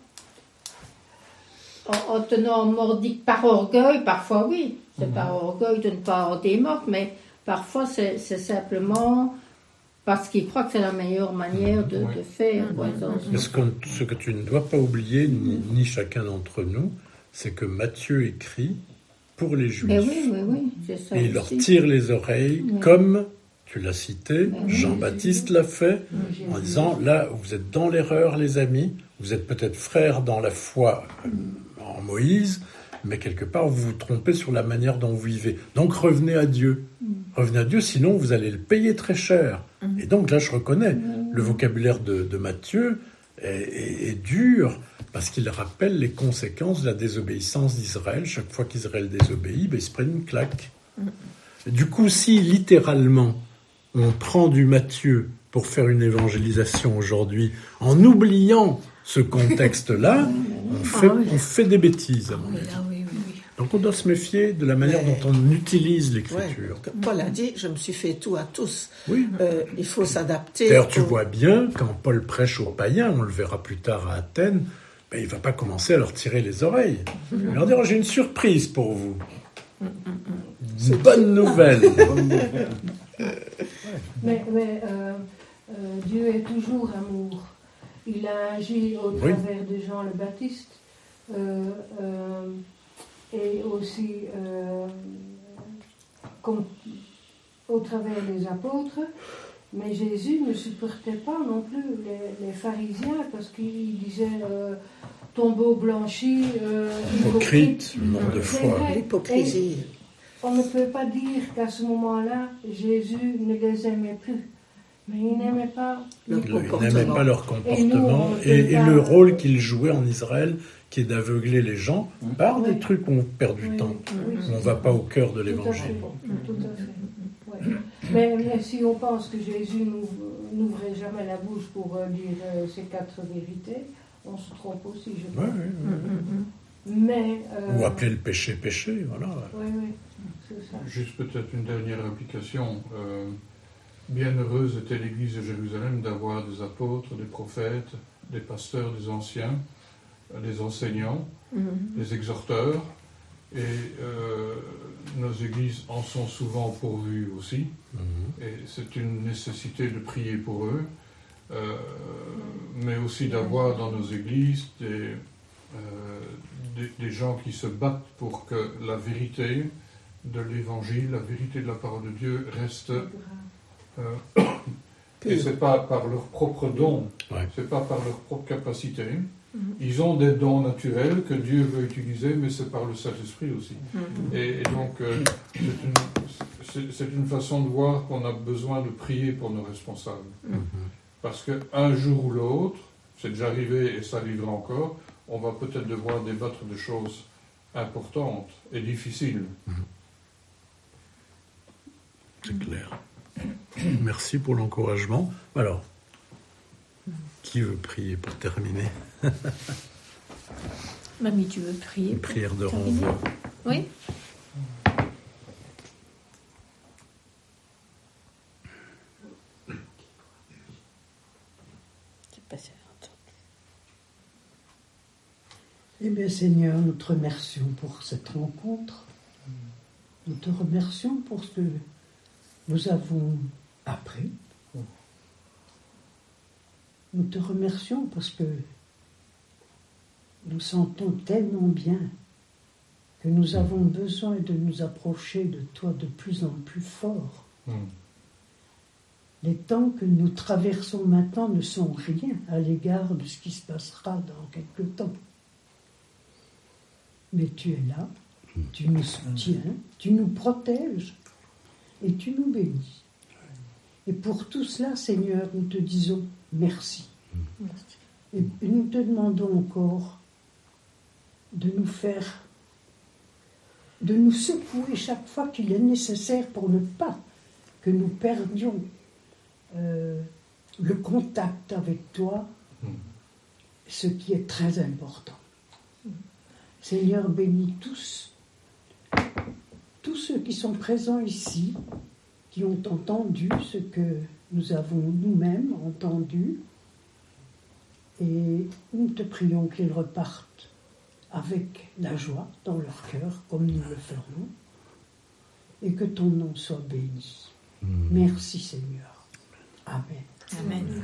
Speaker 6: en, en tenant mordique par orgueil, parfois oui, c'est par orgueil de ne pas avoir des morts, mais parfois c'est, c'est simplement parce qu'ils croient que c'est la meilleure manière de,
Speaker 4: Oui.
Speaker 6: de faire. Par exemple.
Speaker 2: Mais ce, qu'on- ce que tu ne dois pas oublier, ni, ni chacun d'entre nous, c'est que Matthieu écrit pour les Juifs.
Speaker 6: Mais oui, oui, oui, c'est ça.
Speaker 2: Et il leur
Speaker 6: aussi.
Speaker 2: tire les oreilles,
Speaker 6: Oui.
Speaker 2: comme, tu l'as cité,
Speaker 6: oui.
Speaker 2: Jean-Baptiste l'a fait, en disant, là, vous êtes dans l'erreur, les amis, vous êtes peut-être frères dans la foi euh, en Moïse, mais quelque part, vous vous trompez sur la manière dont vous vivez. Donc, revenez à Dieu. Revenez à Dieu, sinon, vous allez le payer très cher. Et donc, là, je reconnais, le vocabulaire de, de Matthieu est, est- est dur, parce qu'il rappelle les conséquences de la désobéissance d'Israël. Chaque fois qu'Israël désobéit, ben, ils se prennent une claque. Du coup, si littéralement on prend du Matthieu pour faire une évangélisation aujourd'hui, en oubliant ce contexte-là, on fait,
Speaker 6: Ah oui.
Speaker 2: on fait des bêtises, à mon
Speaker 6: Oui,
Speaker 2: avis.
Speaker 6: ah oui, oui, oui.
Speaker 2: Donc on doit se méfier de la manière
Speaker 5: Ouais.
Speaker 2: dont on utilise
Speaker 5: Ouais,
Speaker 2: l'écriture.
Speaker 5: comme Paul a dit, je me suis fait tout à tous.
Speaker 2: Oui.
Speaker 5: Euh, il faut s'adapter.
Speaker 2: D'ailleurs, tu
Speaker 5: au-
Speaker 2: vois bien, quand Paul prêche aux païens, on le verra plus tard à Athènes, ben, il ne va pas commencer à leur tirer les oreilles. Il va leur dire, j'ai une surprise pour vous. Une bonne nouvelle.
Speaker 1: Mais, mais, euh, euh, Dieu est toujours amour. il a agi au
Speaker 2: Oui.
Speaker 1: travers de Jean le Baptiste euh, euh, et aussi euh, comme, au travers des apôtres. Mais Jésus ne supportait pas non plus les, les pharisiens parce qu'il disait euh, tombeau blanchi, euh,
Speaker 2: Hypocrite, manque de
Speaker 1: C'est
Speaker 2: foi.
Speaker 1: vrai.
Speaker 5: L'hypocrisie.
Speaker 1: Et on ne peut pas dire qu'à ce moment-là, Jésus ne les aimait plus. Mais il n'aimait pas.
Speaker 5: Leur
Speaker 2: Il
Speaker 5: comportement.
Speaker 2: n'aimait pas leur
Speaker 1: Et nous,
Speaker 2: comportement
Speaker 1: on
Speaker 2: et,
Speaker 1: peut
Speaker 2: et
Speaker 1: pas-
Speaker 2: le rôle qu'il jouait en Israël, qui est d'aveugler les gens par des
Speaker 1: Oui.
Speaker 2: trucs où on perd du
Speaker 1: Oui,
Speaker 2: temps.
Speaker 1: oui,
Speaker 2: On ne
Speaker 1: c'est
Speaker 2: va
Speaker 1: ça.
Speaker 2: pas au cœur de
Speaker 1: Tout à fait.
Speaker 2: l'évangile.
Speaker 1: Tout à fait. Ouais. Mais, mais si on pense que Jésus n'ouvre- n'ouvrait jamais la bouche pour euh, dire euh, ces quatre vérités, on se trompe aussi, je crois.
Speaker 2: Ouais, ouais, ouais.
Speaker 1: Mais. euh,
Speaker 2: Ou appeler le péché péché, voilà.
Speaker 1: Oui, oui, c'est ça.
Speaker 4: Juste peut-être une dernière application. Euh, bienheureuse était l'Église de Jérusalem d'avoir des apôtres, des prophètes, des pasteurs, des anciens, euh, des enseignants, des exhorteurs. Et euh, nos églises en sont souvent pourvues aussi.
Speaker 2: Mhm.
Speaker 4: Et c'est une nécessité de prier pour eux, euh, mais aussi d'avoir dans nos églises des, euh, des, des gens qui se battent pour que la vérité de l'Évangile, la vérité de la parole de Dieu reste. Euh, et c'est pas par leur propre don,
Speaker 2: Ouais.
Speaker 4: c'est pas par leur propre capacité. Ils ont des dons naturels que Dieu veut utiliser, mais c'est par le Saint-Esprit aussi. Et, et donc, euh, c'est, une, c'est, c'est une façon de voir qu'on a besoin de prier pour nos responsables. Parce qu'un jour ou l'autre, c'est déjà arrivé et ça arrivera encore, on va peut-être devoir débattre de choses importantes et difficiles.
Speaker 2: C'est clair. Merci pour l'encouragement. Alors, qui veut prier pour terminer?
Speaker 8: Mamie, tu veux prier?
Speaker 2: Une prière de
Speaker 8: terminer?
Speaker 2: renvoi.
Speaker 8: Oui. C'est pas si entendu.
Speaker 7: Eh bien, Seigneur, nous te remercions pour cette rencontre. Nous te remercions pour ce que nous avons appris. Nous te remercions parce que nous sentons tellement bien que nous avons besoin de nous approcher de toi de plus en plus fort.
Speaker 4: Mm.
Speaker 7: Les temps que nous traversons maintenant ne sont rien à l'égard de ce qui se passera dans quelque temps. Mais tu es là, tu nous soutiens, tu nous protèges et tu nous bénis. Et pour tout cela, Seigneur, nous te disons merci. Et nous te demandons encore de nous faire, de nous secouer chaque fois qu'il est nécessaire pour ne pas que nous perdions euh, le contact avec toi, ce qui est très important. Seigneur, bénis tous, tous ceux qui sont présents ici, qui ont entendu ce que nous avons nous-mêmes entendu, et nous te prions qu'ils repartent avec la joie dans leur cœur, comme nous le ferons, et que ton nom soit béni. Merci Seigneur. Amen.
Speaker 8: Amen.